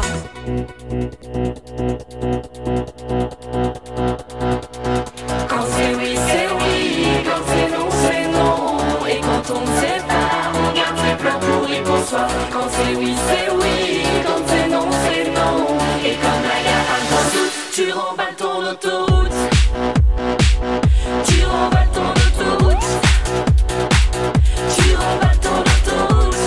Quand c'est oui, c'est oui, quand c'est non, c'est non. Et quand on ne sait pas, on garde ses plans pourris pour soi. Quand c'est oui, quand c'est non, c'est non. Et comme là y'a pas de doute, tu remballes ton autoroute. Tu remballes ton autoroute. Tu remballes ton autoroute.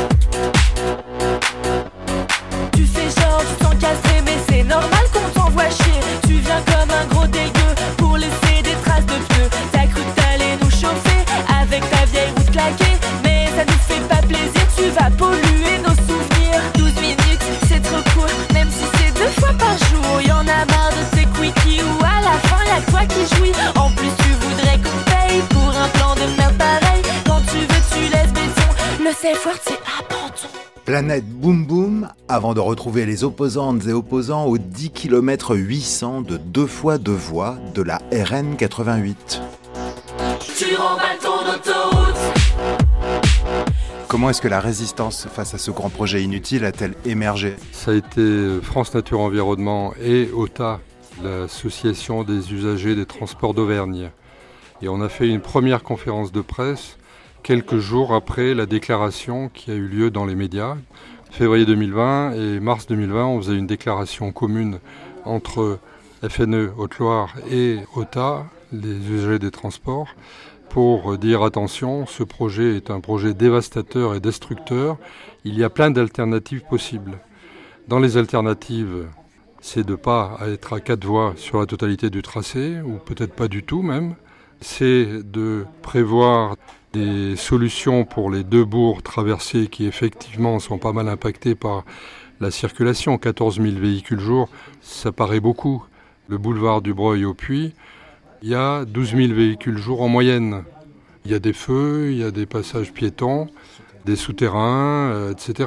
Tu fais genre, tu t'en casses, mais c'est normal qu'on t'envoie chier. Tu viens comme un gros dégueu pour laisser des traces de pneus. T'as cru que t'allais nous chauffer avec ta vieille route claquée, mais ça nous fait pas plaisir, tu vas polluer nos souvenirs. 12 minutes, c'est trop court, même si c'est 2 fois par jour. Y'en a marre de tes quickies où à la fin y'a toi qui jouis. En plus tu voudrais qu'on paye pour un plan de merde pareil. Quand tu veux tu laisses béton, le safe word c'est abandon. Planète Boum Boum, avant de retrouver les opposantes et opposants aux 10 km 800 de 2 fois 2 voies de la RN 88. Tu remballes ton autoroute. Comment est-ce que la résistance face à ce grand projet inutile a-t-elle émergé ? Ça a été France Nature Environnement et OTA, l'association des usagers des transports d'Auvergne. Et on a fait une première conférence de presse quelques jours après la déclaration qui a eu lieu dans les médias, Février 2020 et mars 2020, on faisait une déclaration commune entre FNE Haute-Loire et OTA, les usagers des transports, pour dire attention, ce projet est un projet dévastateur et destructeur. Il y a plein d'alternatives possibles. Dans les alternatives, c'est de ne pas être à 4 voies sur la totalité du tracé, ou peut-être pas du tout même. C'est de prévoir des solutions pour les 2 bourgs traversés qui effectivement sont pas mal impactés par la circulation. 14 000 véhicules jour, ça paraît beaucoup. Le boulevard du Breuil au Puy, il y a 12 000 véhicules jour en moyenne. Il y a des feux, il y a des passages piétons, des souterrains, etc.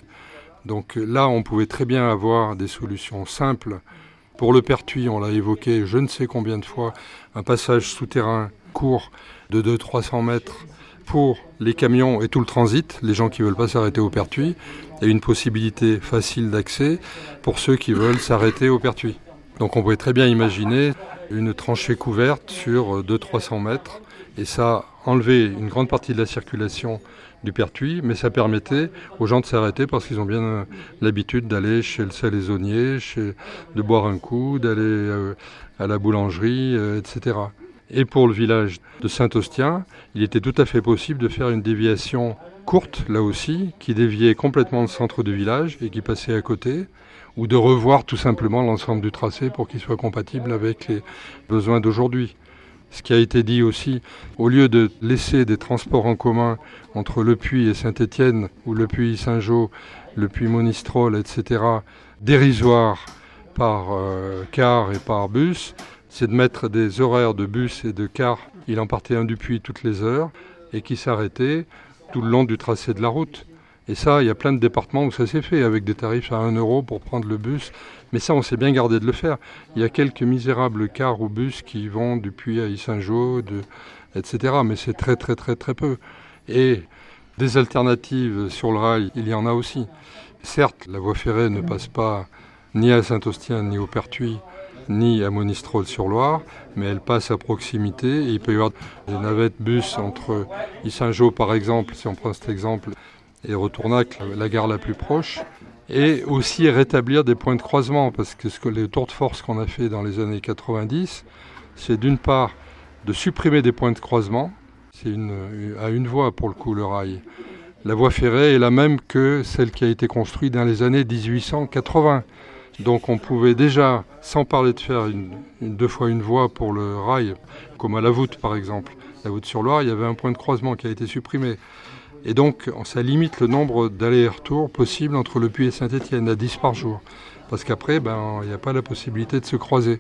Donc là, on pouvait très bien avoir des solutions simples. Pour le Pertuis, on l'a évoqué je ne sais combien de fois, un passage souterrain court de 200-300 mètres pour les camions et tout le transit, les gens qui ne veulent pas s'arrêter au Pertuis, et une possibilité facile d'accès pour ceux qui veulent s'arrêter au Pertuis. Donc on pouvait très bien imaginer une tranchée couverte sur 200-300 mètres, et ça enlevait une grande partie de la circulation du Pertuis, mais ça permettait aux gens de s'arrêter parce qu'ils ont bien l'habitude d'aller chez le salaisonnier, de boire un coup, d'aller à la boulangerie, etc. Et pour le village de Saint-Ostien, il était tout à fait possible de faire une déviation courte, là aussi, qui déviait complètement le centre du village et qui passait à côté, ou de revoir tout simplement l'ensemble du tracé pour qu'il soit compatible avec les besoins d'aujourd'hui. Ce qui a été dit aussi, au lieu de laisser des transports en commun entre Le Puy et Saint-Étienne, ou Le Puy Saint-Jean, Le Puy Monistrol, etc., dérisoires par car et par bus, c'est de mettre des horaires de bus et de car. Il en partait un du Puy toutes les heures et qui s'arrêtait tout le long du tracé de la route. Et ça, il y a plein de départements où ça s'est fait, avec des tarifs à 1 € pour prendre le bus. Mais ça, on s'est bien gardé de le faire. Il y a quelques misérables cars ou bus qui vont du Puy à Yssingeaux, etc. Mais c'est très peu. Et des alternatives sur le rail, il y en a aussi. Certes, la voie ferrée ne passe pas ni à Saint-Ostien, ni au Pertuis, ni à Monistrol-sur-Loire, mais elle passe à proximité. Et il peut y avoir des navettes bus entre Yssingeaux, par exemple, si on prend cet exemple, et Retournac, la gare la plus proche, et aussi rétablir des points de croisement, parce que les tours de force qu'on a fait dans les années 90, c'est d'une part de supprimer des points de croisement, c'est à une voie pour le coup le rail. La voie ferrée est la même que celle qui a été construite dans les années 1880. Donc on pouvait déjà, sans parler de faire 2 fois une voie pour le rail, comme à la Voûte par exemple, la Voûte-sur-Loire, il y avait un point de croisement qui a été supprimé. Et donc, ça limite le nombre d'allers et retours possibles entre Le Puy et Saint-Étienne, à 10 par jour. Parce qu'après, il n'y a pas la possibilité de se croiser.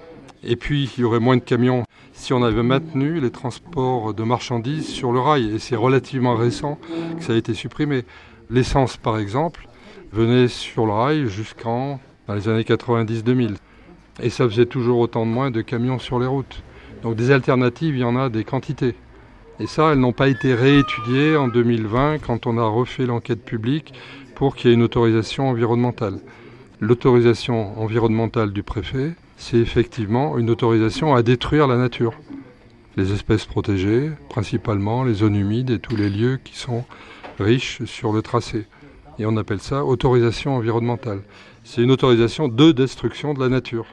Et puis, il y aurait moins de camions si on avait maintenu les transports de marchandises sur le rail. Et c'est relativement récent que ça a été supprimé. L'essence, par exemple, venait sur le rail dans les années 90-2000. Et ça faisait toujours autant de moins de camions sur les routes. Donc des alternatives, il y en a des quantités. Et ça, elles n'ont pas été réétudiées en 2020 quand on a refait l'enquête publique pour qu'il y ait une autorisation environnementale. L'autorisation environnementale du préfet, c'est effectivement une autorisation à détruire la nature. Les espèces protégées, principalement les zones humides et tous les lieux qui sont riches sur le tracé. Et on appelle ça autorisation environnementale. C'est une autorisation de destruction de la nature.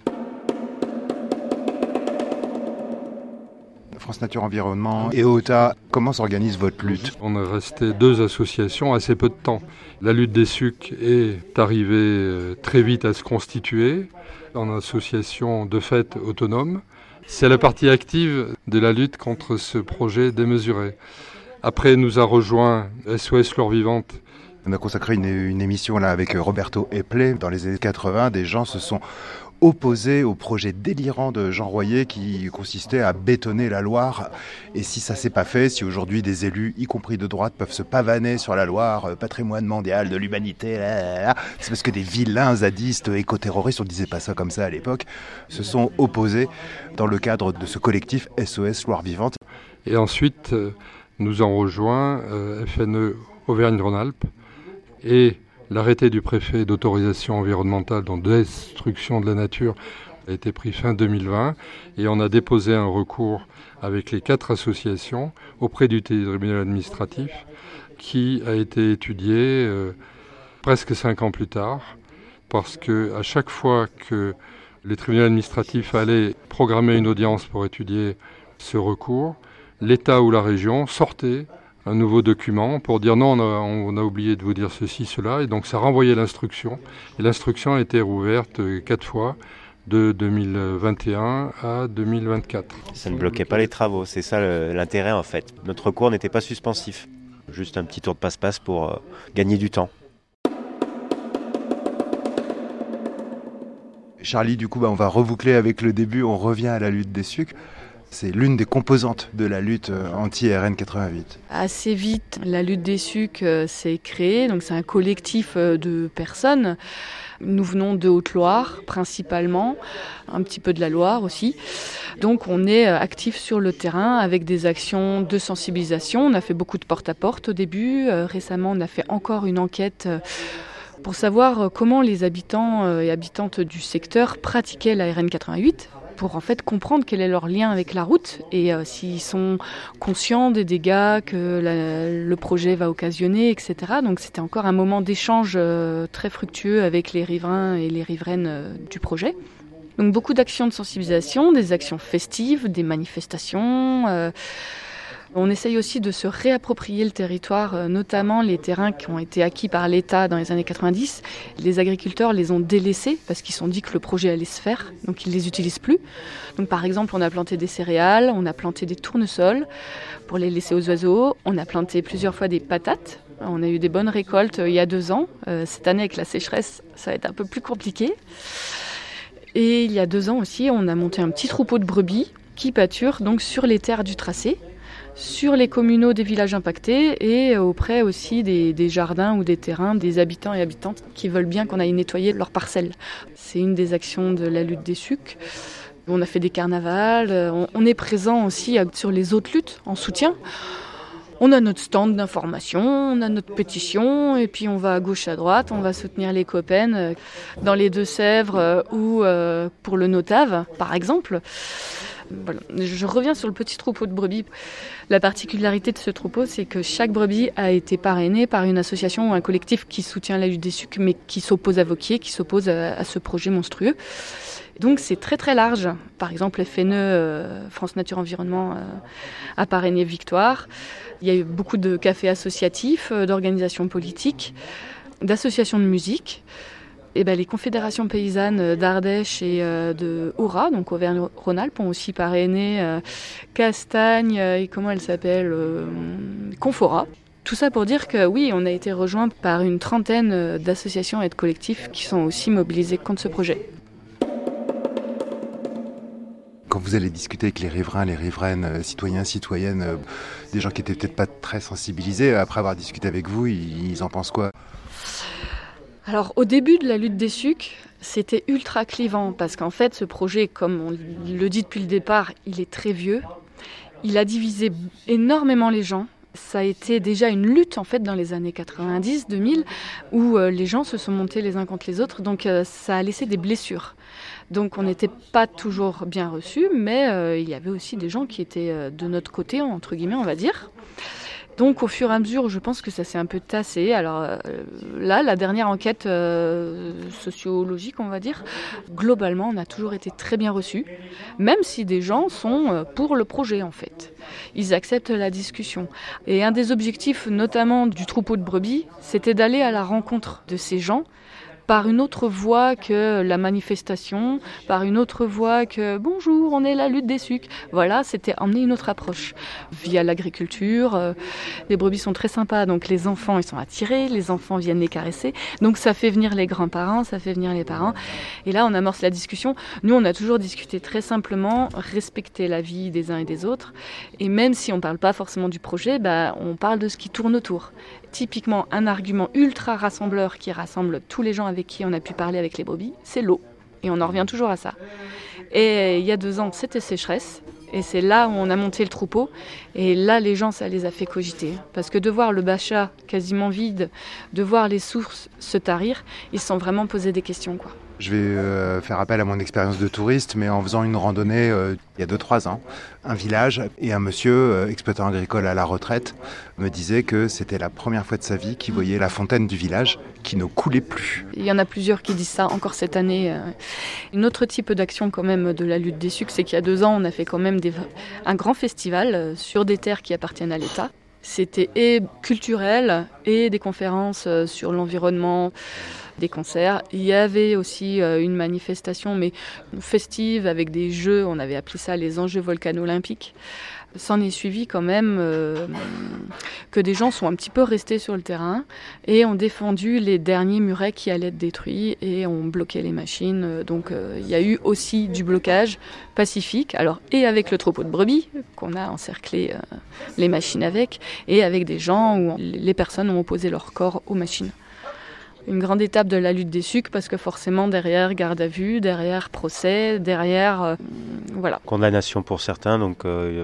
France Nature Environnement et OTA, comment s'organise votre lutte? On est resté 2 associations assez peu de temps. La lutte des SUC est arrivée très vite à se constituer en association de fait autonome. C'est la partie active de la lutte contre ce projet démesuré. Après, nous a rejoint SOS Loire Vivante. On a consacré une émission là avec Roberto Epley. Dans les années 80, des gens se sont opposés au projet délirant de Jean Royer qui consistait à bétonner la Loire. Et si ça s'est pas fait, si aujourd'hui des élus, y compris de droite, peuvent se pavaner sur la Loire, patrimoine mondial de l'humanité, c'est parce que des vilains zadistes éco-terroristes, on disait pas ça comme ça à l'époque, se sont opposés dans le cadre de ce collectif SOS Loire Vivante. Et ensuite, nous en rejoint FNE Auvergne-Rhône-Alpes et l'arrêté du préfet d'autorisation environnementale, donc de destruction de la nature, a été pris fin 2020 et on a déposé un recours avec les 4 associations auprès du tribunal administratif qui a été étudié presque 5 ans plus tard, parce qu'à chaque fois que les tribunaux administratifs allaient programmer une audience pour étudier ce recours, l'État ou la région sortait un nouveau document pour dire non, on a oublié de vous dire ceci, cela, et donc ça renvoyait l'instruction. Et l'instruction a été rouverte 4 fois, de 2021 à 2024. Ça ne bloquait pas les travaux, c'est ça l'intérêt en fait. Notre recours n'était pas suspensif, juste un petit tour de passe-passe pour gagner du temps. Charlie, du coup, on va reboucler avec le début, on revient à la lutte des sucs. C'est l'une des composantes de la lutte anti-RN 88. Assez vite, la lutte des sucs s'est créée, donc c'est un collectif de personnes. Nous venons de Haute-Loire principalement, un petit peu de la Loire aussi. Donc on est actif sur le terrain avec des actions de sensibilisation. On a fait beaucoup de porte-à-porte au début. Récemment, on a fait encore une enquête pour savoir comment les habitants et habitantes du secteur pratiquaient la RN 88. Pour en fait comprendre quel est leur lien avec la route et s'ils sont conscients des dégâts que le projet va occasionner, etc. Donc c'était encore un moment d'échange très fructueux avec les riverains et les riveraines du projet. Donc beaucoup d'actions de sensibilisation, des actions festives, des manifestations. On essaye aussi de se réapproprier le territoire, notamment les terrains qui ont été acquis par l'État dans les années 90. Les agriculteurs les ont délaissés parce qu'ils se sont dit que le projet allait se faire, donc ils ne les utilisent plus. Donc par exemple, on a planté des céréales, on a planté des tournesols pour les laisser aux oiseaux, on a planté plusieurs fois des patates. On a eu des bonnes récoltes il y a 2 ans. Cette année, avec la sécheresse, ça va être un peu plus compliqué. Et il y a 2 ans aussi, on a monté un petit troupeau de brebis qui pâturent donc sur les terres du tracé, sur les communaux des villages impactés et auprès aussi des jardins ou des terrains des habitants et habitantes qui veulent bien qu'on aille nettoyer leurs parcelles. C'est une des actions de la lutte des sucs. On a fait des carnavals, on est présent aussi sur les autres luttes en soutien. On a notre stand d'information, on a notre pétition et puis on va à gauche à droite, on va soutenir les Copen dans les Deux-Sèvres ou pour le Notave par exemple. Voilà. Je reviens sur le petit troupeau de brebis. La particularité de ce troupeau, c'est que chaque brebis a été parrainée par une association ou un collectif qui soutient la lutte des sucs, mais qui s'oppose à Vauquier, qui s'oppose à ce projet monstrueux. Donc c'est très très large. Par exemple, FNE, France Nature Environnement, a parrainé Victoire. Il y a eu beaucoup de cafés associatifs, d'organisations politiques, d'associations de musique. Et les confédérations paysannes d'Ardèche et de Haura, donc Auvergne-Rhône-Alpes, ont aussi parrainé Castagne et comment elle s'appelle Confora. Tout ça pour dire que oui, on a été rejoint par une trentaine d'associations et de collectifs qui sont aussi mobilisés contre ce projet. Quand vous allez discuter avec les riverains, les riveraines, citoyens, citoyennes, des gens qui étaient peut-être pas très sensibilisés, après avoir discuté avec vous, ils en pensent quoi ? Alors au début de la lutte des sucs, c'était ultra clivant parce qu'en fait ce projet, comme on le dit depuis le départ, il est très vieux. Il a divisé énormément les gens. Ça a été déjà une lutte en fait dans les années 90-2000 où les gens se sont montés les uns contre les autres, donc ça a laissé des blessures. Donc on n'était pas toujours bien reçus, mais il y avait aussi des gens qui étaient de notre côté, entre guillemets on va dire. Donc au fur et à mesure, je pense que ça s'est un peu tassé. Alors là, la dernière enquête sociologique, on va dire, globalement, on a toujours été très bien reçus, même si des gens sont pour le projet en fait. Ils acceptent la discussion. Et un des objectifs, notamment du troupeau de brebis, c'était d'aller à la rencontre de ces gens par une autre voie que la manifestation, par une autre voie que « bonjour, on est la lutte des sucs ». Voilà, c'était emmener une autre approche. Via l'agriculture, les brebis sont très sympas, donc les enfants ils sont attirés, les enfants viennent les caresser, donc ça fait venir les grands-parents, ça fait venir les parents. Et là, on amorce la discussion. Nous, on a toujours discuté très simplement, respecter la vie des uns et des autres. Et même si on ne parle pas forcément du projet, on parle de ce qui tourne autour. Typiquement, un argument ultra rassembleur qui rassemble tous les gens avec qui on a pu parler avec les brebis, c'est l'eau. Et on en revient toujours à ça. Et il y a 2 ans, c'était sécheresse. Et c'est là où on a monté le troupeau. Et là, les gens, ça les a fait cogiter. Parce que de voir le Bachat quasiment vide, de voir les sources se tarir, ils se sont vraiment posé des questions, quoi. Je vais faire appel à mon expérience de touriste, mais en faisant une randonnée il y a 2-3 ans. Un village et un monsieur, exploitant agricole à la retraite, me disait que c'était la première fois de sa vie qu'il voyait la fontaine du village qui ne coulait plus. Il y en a plusieurs qui disent ça encore cette année. Une autre type d'action quand même de la lutte des sucs, c'est qu'il y a 2 ans, on a fait quand même un grand festival sur des terres qui appartiennent à l'État. C'était et culturel et des conférences sur l'environnement, des concerts. Il y avait aussi une manifestation mais festive avec des jeux, on avait appelé ça les enjeux volcano-olympiques. S'en est suivi quand même que des gens sont un petit peu restés sur le terrain et ont défendu les derniers murets qui allaient être détruits et ont bloqué les machines. Donc il y a eu aussi du blocage pacifique, alors et avec le troupeau de brebis qu'on a encerclé les machines avec, et avec des gens où les personnes ont opposé leur corps aux machines. Une grande étape de la lutte des sucs parce que forcément derrière garde à vue, derrière procès, derrière voilà. Condamnation pour certains, donc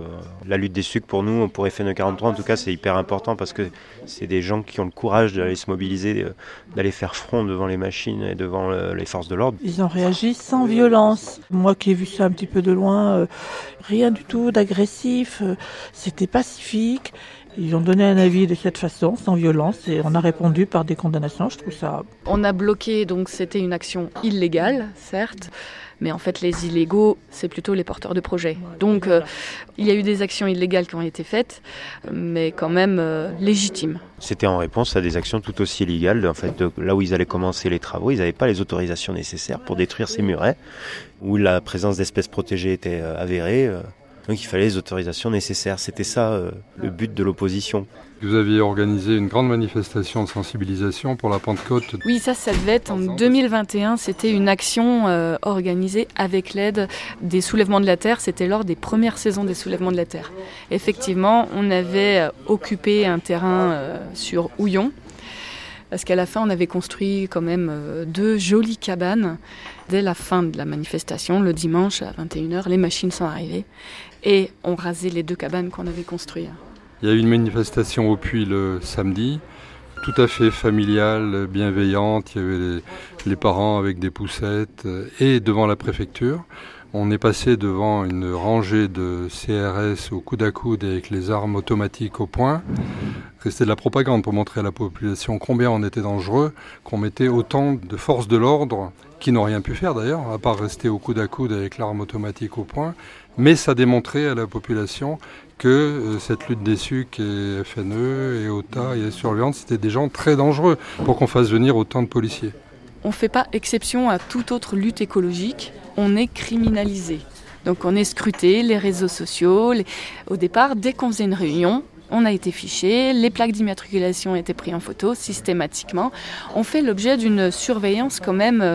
la lutte des sucs pour nous, pour FN 43 en tout cas, c'est hyper important parce que c'est des gens qui ont le courage d'aller se mobiliser, d'aller faire front devant les machines et devant les forces de l'ordre. Ils ont réagi sans violence. Moi qui ai vu ça un petit peu de loin, rien du tout d'agressif, c'était pacifique. Ils ont donné un avis de cette façon, sans violence, et on a répondu par des condamnations. Je trouve ça... On a bloqué, donc c'était une action illégale, certes, mais en fait les illégaux, c'est plutôt les porteurs de projets. Donc il y a eu des actions illégales qui ont été faites, mais quand même légitimes. C'était en réponse à des actions tout aussi illégales. En fait, là où ils allaient commencer les travaux, ils n'avaient pas les autorisations nécessaires pour détruire ces murets, où la présence d'espèces protégées était avérée. Donc il fallait les autorisations nécessaires. C'était ça le but de l'opposition. Vous aviez organisé une grande manifestation de sensibilisation pour la Pentecôte. Oui, ça devait être en 2021. C'était une action organisée avec l'aide des Soulèvements de la Terre. C'était lors des premières saisons des Soulèvements de la Terre. Effectivement, on avait occupé un terrain sur Houillon. Parce qu'à la fin, on avait construit quand même 2 jolies cabanes. Dès la fin de la manifestation, le dimanche à 21h, les machines sont arrivées et ont rasé les 2 cabanes qu'on avait construites. Il y a eu une manifestation au Puy le samedi, tout à fait familiale, bienveillante. Il y avait les parents avec des poussettes et devant la préfecture. On est passé devant une rangée de CRS au coude à coude avec les armes automatiques au poing. C'était de la propagande pour montrer à la population combien on était dangereux, qu'on mettait autant de forces de l'ordre, qui n'ont rien pu faire d'ailleurs, à part rester au coude à coude avec l'arme automatique au poing. Mais ça démontrait à la population que cette lutte des sucs et FNE et OTA et surveillance, c'était des gens très dangereux pour qu'on fasse venir autant de policiers. On ne fait pas exception à toute autre lutte écologique, on est criminalisé. Donc on est scruté, les réseaux sociaux. Au départ, dès qu'on faisait une réunion, on a été fiché, les plaques d'immatriculation étaient prises en photo systématiquement. On fait l'objet d'une surveillance quand même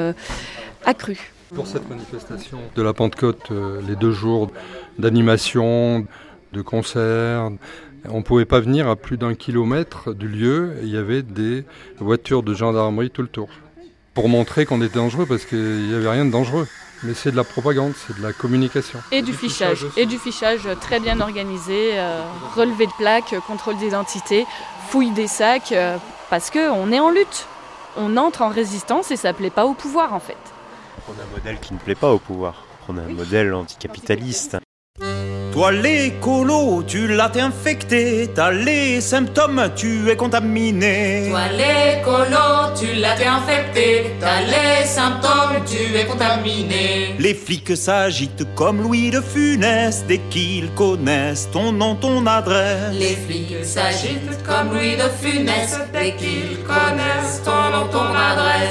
accrue. Pour cette manifestation de la Pentecôte, les 2 jours d'animation, de concerts, on ne pouvait pas venir à plus d'1 kilomètre du lieu. Il y avait des voitures de gendarmerie tout le tour. Pour montrer qu'on était dangereux, parce qu'il n'y avait rien de dangereux. Mais c'est de la propagande, c'est de la communication. Et du fichage très bien organisé, relevé de plaques, contrôle d'identité, fouille des sacs, parce qu'on est en lutte. On entre en résistance et ça ne plaît pas au pouvoir en fait. On a un modèle qui ne plaît pas au pouvoir. On a un modèle anticapitaliste. Toi l'écolo, tu l'as infecté, t'as les symptômes, tu es contaminé. Toi l'écolo, tu l'as infecté, t'as les symptômes, tu es contaminé. Les flics s'agitent comme Louis de Funès dès qu'ils connaissent ton nom, ton adresse. Les flics s'agitent comme Louis de Funès dès qu'ils connaissent ton nom, ton adresse.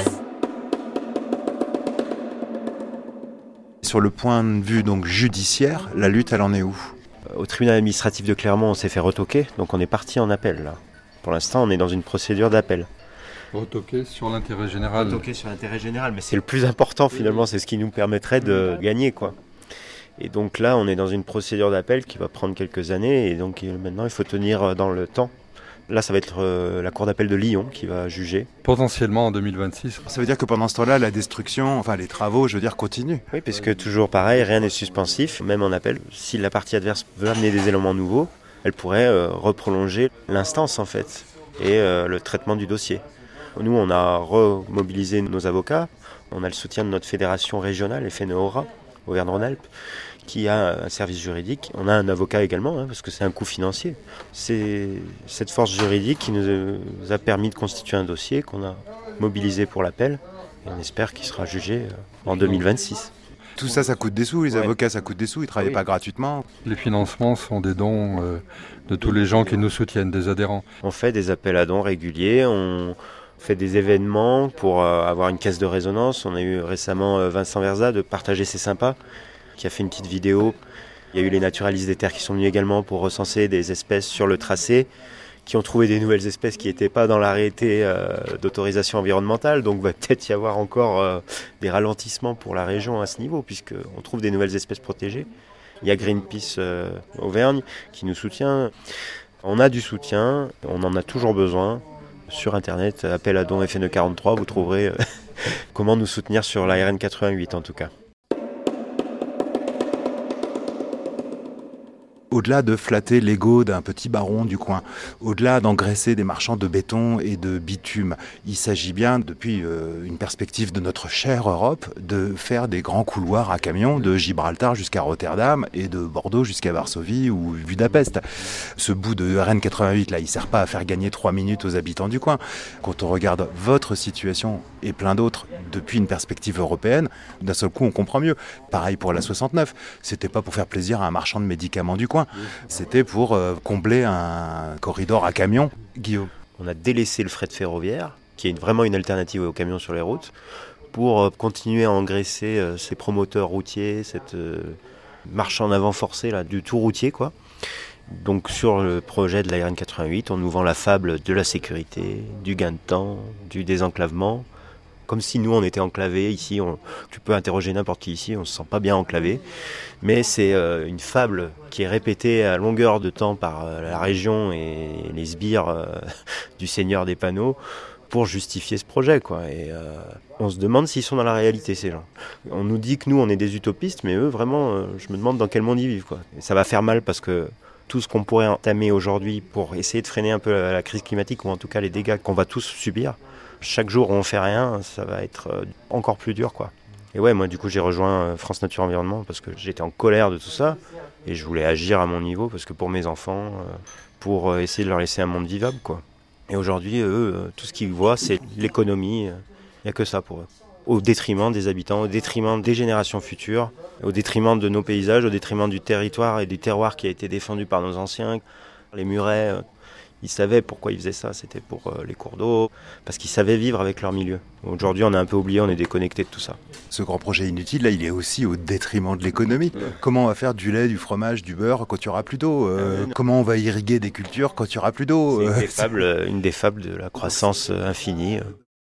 Sur le point de vue donc judiciaire, la lutte, elle en est où ? Au tribunal administratif de Clermont, on s'est fait retoquer, donc on est parti en appel. Là. Pour l'instant, on est dans une procédure d'appel. Retoquer sur l'intérêt général. Retoquer sur l'intérêt général, mais c'est le plus important finalement, c'est ce qui nous permettrait de gagner, quoi. Et donc là, on est dans une procédure d'appel qui va prendre quelques années, et donc maintenant, il faut tenir dans le temps. Là, ça va être la cour d'appel de Lyon qui va juger. Potentiellement en 2026. Ça veut dire que pendant ce temps-là, la destruction, enfin les travaux, je veux dire, continuent. Oui, parce que toujours pareil, rien n'est suspensif, même en appel. Si la partie adverse veut amener des éléments nouveaux, elle pourrait reprolonger l'instance en fait, et le traitement du dossier. Nous, on a remobilisé nos avocats. On a le soutien de notre fédération régionale, FNEORA, Auvergne-Rhône-Alpes, qui a un service juridique. On a un avocat également, parce que c'est un coût financier. C'est cette force juridique qui nous a permis de constituer un dossier qu'on a mobilisé pour l'appel. Et on espère qu'il sera jugé en 2026. Tout ça, ça coûte des sous. Les avocats, ça coûte des sous. Ils ne travaillent pas gratuitement. Les financements sont des dons de tous les gens qui nous soutiennent, des adhérents. On fait des appels à dons réguliers. On fait des événements pour avoir une caisse de résonance. On a eu récemment Vincent Verza de Partager c'est sympa, qui a fait une petite vidéo. Il y a eu les naturalistes des terres qui sont venus également pour recenser des espèces sur le tracé, qui ont trouvé des nouvelles espèces qui n'étaient pas dans l'arrêté d'autorisation environnementale. Donc il va peut-être y avoir encore des ralentissements pour la région à ce niveau, puisqu'on trouve des nouvelles espèces protégées. Il y a Greenpeace Auvergne qui nous soutient. On a du soutien, on en a toujours besoin. Sur Internet, appel à dons FNE43, vous trouverez comment nous soutenir sur la RN 88 en tout cas. Au-delà de flatter l'ego d'un petit baron du coin, au-delà d'engraisser des marchands de béton et de bitume, il s'agit bien, depuis une perspective de notre chère Europe, de faire des grands couloirs à camion de Gibraltar jusqu'à Rotterdam et de Bordeaux jusqu'à Varsovie ou Budapest. Ce bout de RN 88, là, il ne sert pas à faire gagner 3 minutes aux habitants du coin. Quand on regarde votre situation et plein d'autres depuis une perspective européenne, d'un seul coup, on comprend mieux. Pareil pour la 69, c'était pas pour faire plaisir à un marchand de médicaments du coin. C'était pour combler un corridor à camion. Guillaume. On a délaissé le fret ferroviaire, qui est vraiment une alternative aux camions sur les routes, pour continuer à engraisser ces promoteurs routiers, cette marche en avant forcée là, du tout routier, quoi. Donc sur le projet de la RN 88, on nous vend la fable de la sécurité, du gain de temps, du désenclavement. Comme si nous on était enclavés ici, tu peux interroger n'importe qui ici, on ne se sent pas bien enclavé. Mais c'est une fable qui est répétée à longueur de temps par la région et les sbires du seigneur des panneaux pour justifier ce projet, quoi. Et on se demande s'ils sont dans la réalité, ces gens. On nous dit que nous on est des utopistes, mais eux vraiment, je me demande dans quel monde ils vivent, quoi. Et ça va faire mal parce que tout ce qu'on pourrait entamer aujourd'hui pour essayer de freiner un peu la crise climatique, ou en tout cas les dégâts qu'on va tous subir, chaque jour où on fait rien, ça va être encore plus dur, quoi. Et ouais, moi du coup j'ai rejoint France Nature Environnement parce que j'étais en colère de tout ça et je voulais agir à mon niveau parce que pour mes enfants, pour essayer de leur laisser un monde vivable, quoi. Et aujourd'hui, eux, tout ce qu'ils voient, c'est l'économie. Il n'y a que ça pour eux. Au détriment des habitants, au détriment des générations futures, au détriment de nos paysages, au détriment du territoire et du terroir qui a été défendu par nos anciens. Les Murets, ils savaient pourquoi ils faisaient ça, c'était pour les cours d'eau, parce qu'ils savaient vivre avec leur milieu. Aujourd'hui, on est un peu oublié, on est déconnecté de tout ça. Ce grand projet inutile, là, il est aussi au détriment de l'économie. Comment on va faire du lait, du fromage, du beurre quand il n'y aura plus d'eau Comment on va irriguer des cultures quand il n'y aura plus d'eau C'est une des fables de la croissance infinie.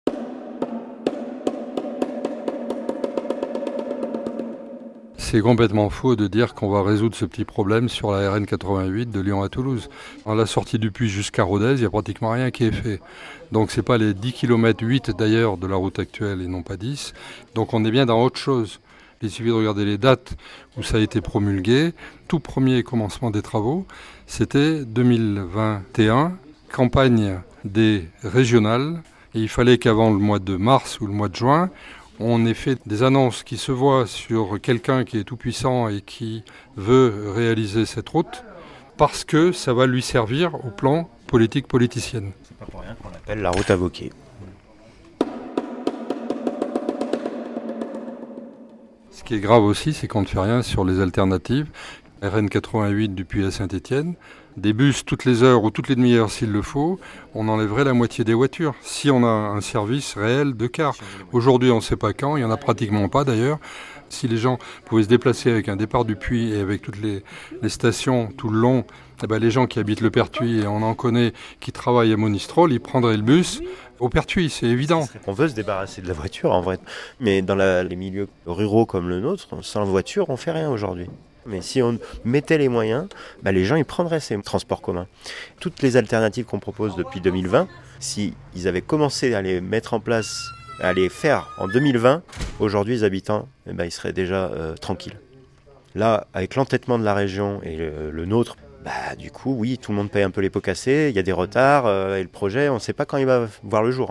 C'est complètement faux de dire qu'on va résoudre ce petit problème sur la RN 88 de Lyon à Toulouse. À la sortie du Puy jusqu'à Rodez, il n'y a pratiquement rien qui est fait. Donc ce n'est pas les 10 km 8 d'ailleurs de la route actuelle et non pas 10. Donc on est bien dans autre chose. Il suffit de regarder les dates où ça a été promulgué. Tout premier commencement des travaux, c'était 2021, campagne des régionales. Et il fallait qu'avant le mois de mars ou le mois de juin, on ait fait des annonces qui se voient sur quelqu'un qui est tout puissant et qui veut réaliser cette route parce que ça va lui servir au plan politique politicienne. C'est pas pour rien qu'on l'appelle la route à Wauquiez. Ce qui est grave aussi, c'est qu'on ne fait rien sur les alternatives. RN 88 depuis à Saint-Étienne, des bus toutes les heures ou toutes les demi-heures s'il le faut, on enlèverait la moitié des voitures si on a un service réel de car. Aujourd'hui, on ne sait pas quand, il n'y en a pratiquement pas d'ailleurs. Si les gens pouvaient se déplacer avec un départ du Puy et avec toutes les stations tout le long, eh ben les gens qui habitent le Pertuis, et on en connaît qui travaillent à Monistrol, ils prendraient le bus au Pertuis, c'est évident. On veut se débarrasser de la voiture en vrai, mais dans les milieux ruraux comme le nôtre, sans voiture, on ne fait rien aujourd'hui. Mais si on mettait les moyens, les gens ils prendraient ces transports communs. Toutes les alternatives qu'on propose depuis 2020, si ils avaient commencé à les mettre en place, à les faire en 2020, aujourd'hui les habitants ils seraient déjà tranquilles. Là, avec l'entêtement de la région et le nôtre, du coup, oui, tout le monde paye un peu les pots cassés, il y a des retards, et le projet, on ne sait pas quand il va voir le jour.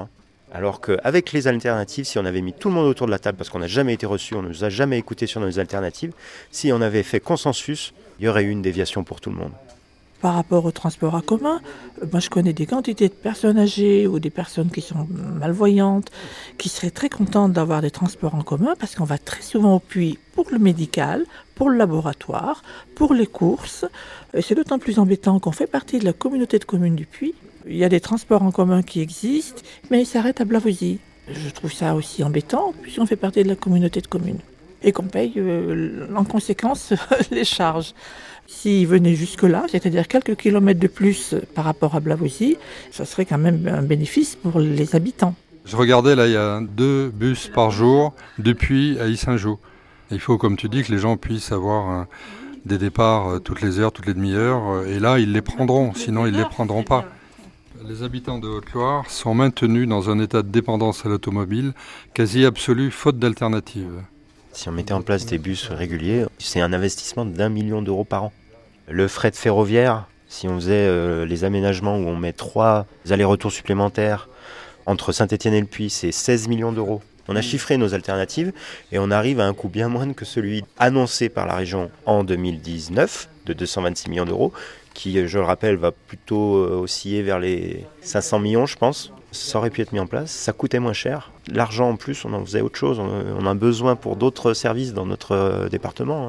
Alors qu'avec les alternatives, si on avait mis tout le monde autour de la table, parce qu'on n'a jamais été reçu, on ne nous a jamais écoutés sur nos alternatives, si on avait fait consensus, il y aurait eu une déviation pour tout le monde. Par rapport au transport en commun, moi je connais des quantités de personnes âgées ou des personnes qui sont malvoyantes, qui seraient très contentes d'avoir des transports en commun parce qu'on va très souvent au Puy pour le médical, pour le laboratoire, pour les courses. Et c'est d'autant plus embêtant qu'on fait partie de la communauté de communes du Puy. Il y a des transports en commun qui existent, mais ils s'arrêtent à Blavozy. Je trouve ça aussi embêtant puisqu'on fait partie de la communauté de communes et qu'on paye en conséquence les charges. S'ils venaient jusque-là, c'est-à-dire quelques kilomètres de plus par rapport à Blavozy, ça serait quand même un bénéfice pour les habitants. Je regardais là, il y a 2 bus par jour depuis à Yssingeaux. Il faut, comme tu dis, que les gens puissent avoir des départs toutes les heures, toutes les demi-heures. Et là, ils les prendront, sinon ils ne les prendront pas. Les habitants de Haute-Loire sont maintenus dans un état de dépendance à l'automobile quasi absolu, faute d'alternative. Si on mettait en place des bus réguliers, c'est un investissement d'1 million d'euros par an. Le fret ferroviaire, si on faisait les aménagements où on met 3 allers-retours supplémentaires entre Saint-Étienne et le Puy, c'est 16 millions d'euros. On a chiffré nos alternatives et on arrive à un coût bien moindre que celui annoncé par la région en 2019 de 226 millions d'euros, qui, je le rappelle, va plutôt osciller vers les 500 millions, je pense. Ça aurait pu être mis en place, ça coûtait moins cher. L'argent en plus, on en faisait autre chose, on a besoin pour d'autres services dans notre département.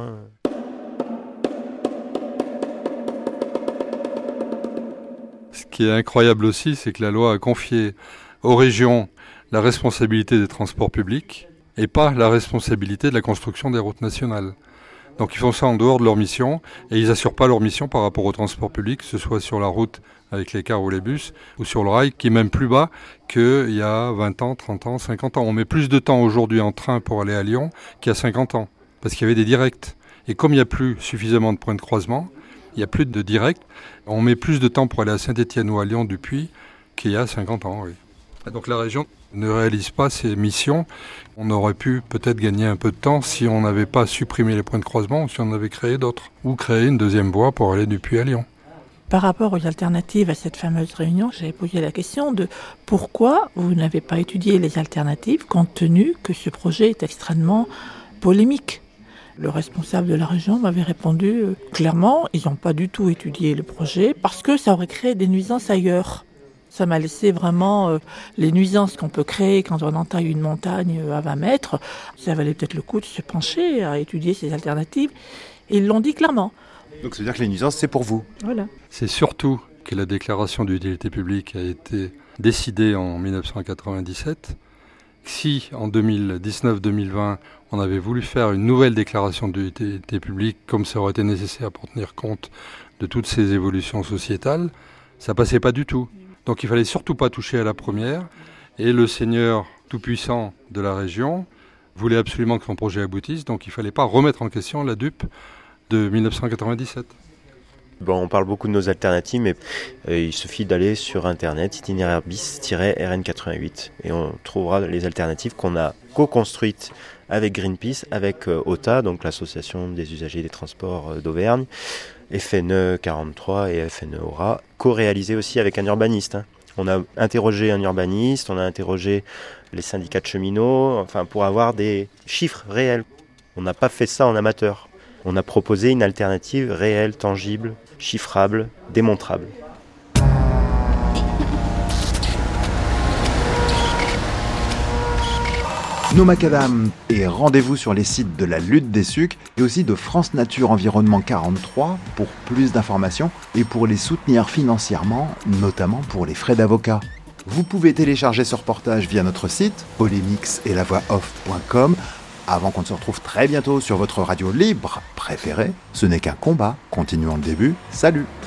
Ce qui est incroyable aussi, c'est que la loi a confié aux régions la responsabilité des transports publics et pas la responsabilité de la construction des routes nationales. Donc ils font ça en dehors de leur mission et ils n'assurent pas leur mission par rapport au transport public, que ce soit sur la route avec les cars ou les bus, ou sur le rail, qui est même plus bas qu'il y a 20 ans, 30 ans, 50 ans. On met plus de temps aujourd'hui en train pour aller à Lyon qu'il y a 50 ans, parce qu'il y avait des directs. Et comme il n'y a plus suffisamment de points de croisement, il n'y a plus de directs, on met plus de temps pour aller à Saint-Étienne ou à Lyon du Puy qu'il y a 50 ans, oui. Et donc la région ne réalise pas ses missions. On aurait pu peut-être gagner un peu de temps si on n'avait pas supprimé les points de croisement ou si on avait créé d'autres. Ou créé une deuxième voie pour aller du Puy à Lyon. Par rapport aux alternatives à cette fameuse réunion, j'avais posé la question de pourquoi vous n'avez pas étudié les alternatives compte tenu que ce projet est extrêmement polémique. Le responsable de la région m'avait répondu clairement, ils n'ont pas du tout étudié le projet parce que ça aurait créé des nuisances ailleurs. Ça m'a laissé vraiment les nuisances qu'on peut créer quand on entaille une montagne à 20 mètres. Ça valait peut-être le coup de se pencher à étudier ces alternatives. Et ils l'ont dit clairement. Donc ça veut dire que les nuisances, c'est pour vous. Voilà. C'est surtout que la déclaration d'utilité publique a été décidée en 1997. Si en 2019-2020, on avait voulu faire une nouvelle déclaration d'utilité publique, comme ça aurait été nécessaire pour tenir compte de toutes ces évolutions sociétales, ça passait pas du tout. Donc il fallait surtout pas toucher à la première. Et le seigneur tout-puissant de la région voulait absolument que son projet aboutisse, donc il fallait pas remettre en question la DUP de 1997. Bon, on parle beaucoup de nos alternatives, mais il suffit d'aller sur internet, itinéraire bis-RN88, et on trouvera les alternatives qu'on a co-construites avec Greenpeace, avec OTA, donc l'association des usagers des transports d'Auvergne, FNE 43 et FNE Aura, co-réalisées aussi avec un urbaniste. On a interrogé un urbaniste, on a interrogé les syndicats de cheminots, enfin pour avoir des chiffres réels. On n'a pas fait ça en amateur. On a proposé une alternative réelle, tangible, chiffrable, démontrable. Nos macadam et rendez-vous sur les sites de la Lutte des Sucs et aussi de France Nature Environnement 43 pour plus d'informations et pour les soutenir financièrement, notamment pour les frais d'avocat. Vous pouvez télécharger ce reportage via notre site polémix-et-la-voix-off.com. Avant qu'on ne se retrouve très bientôt sur votre radio libre préférée, ce n'est qu'un combat. Continuons le début. Salut!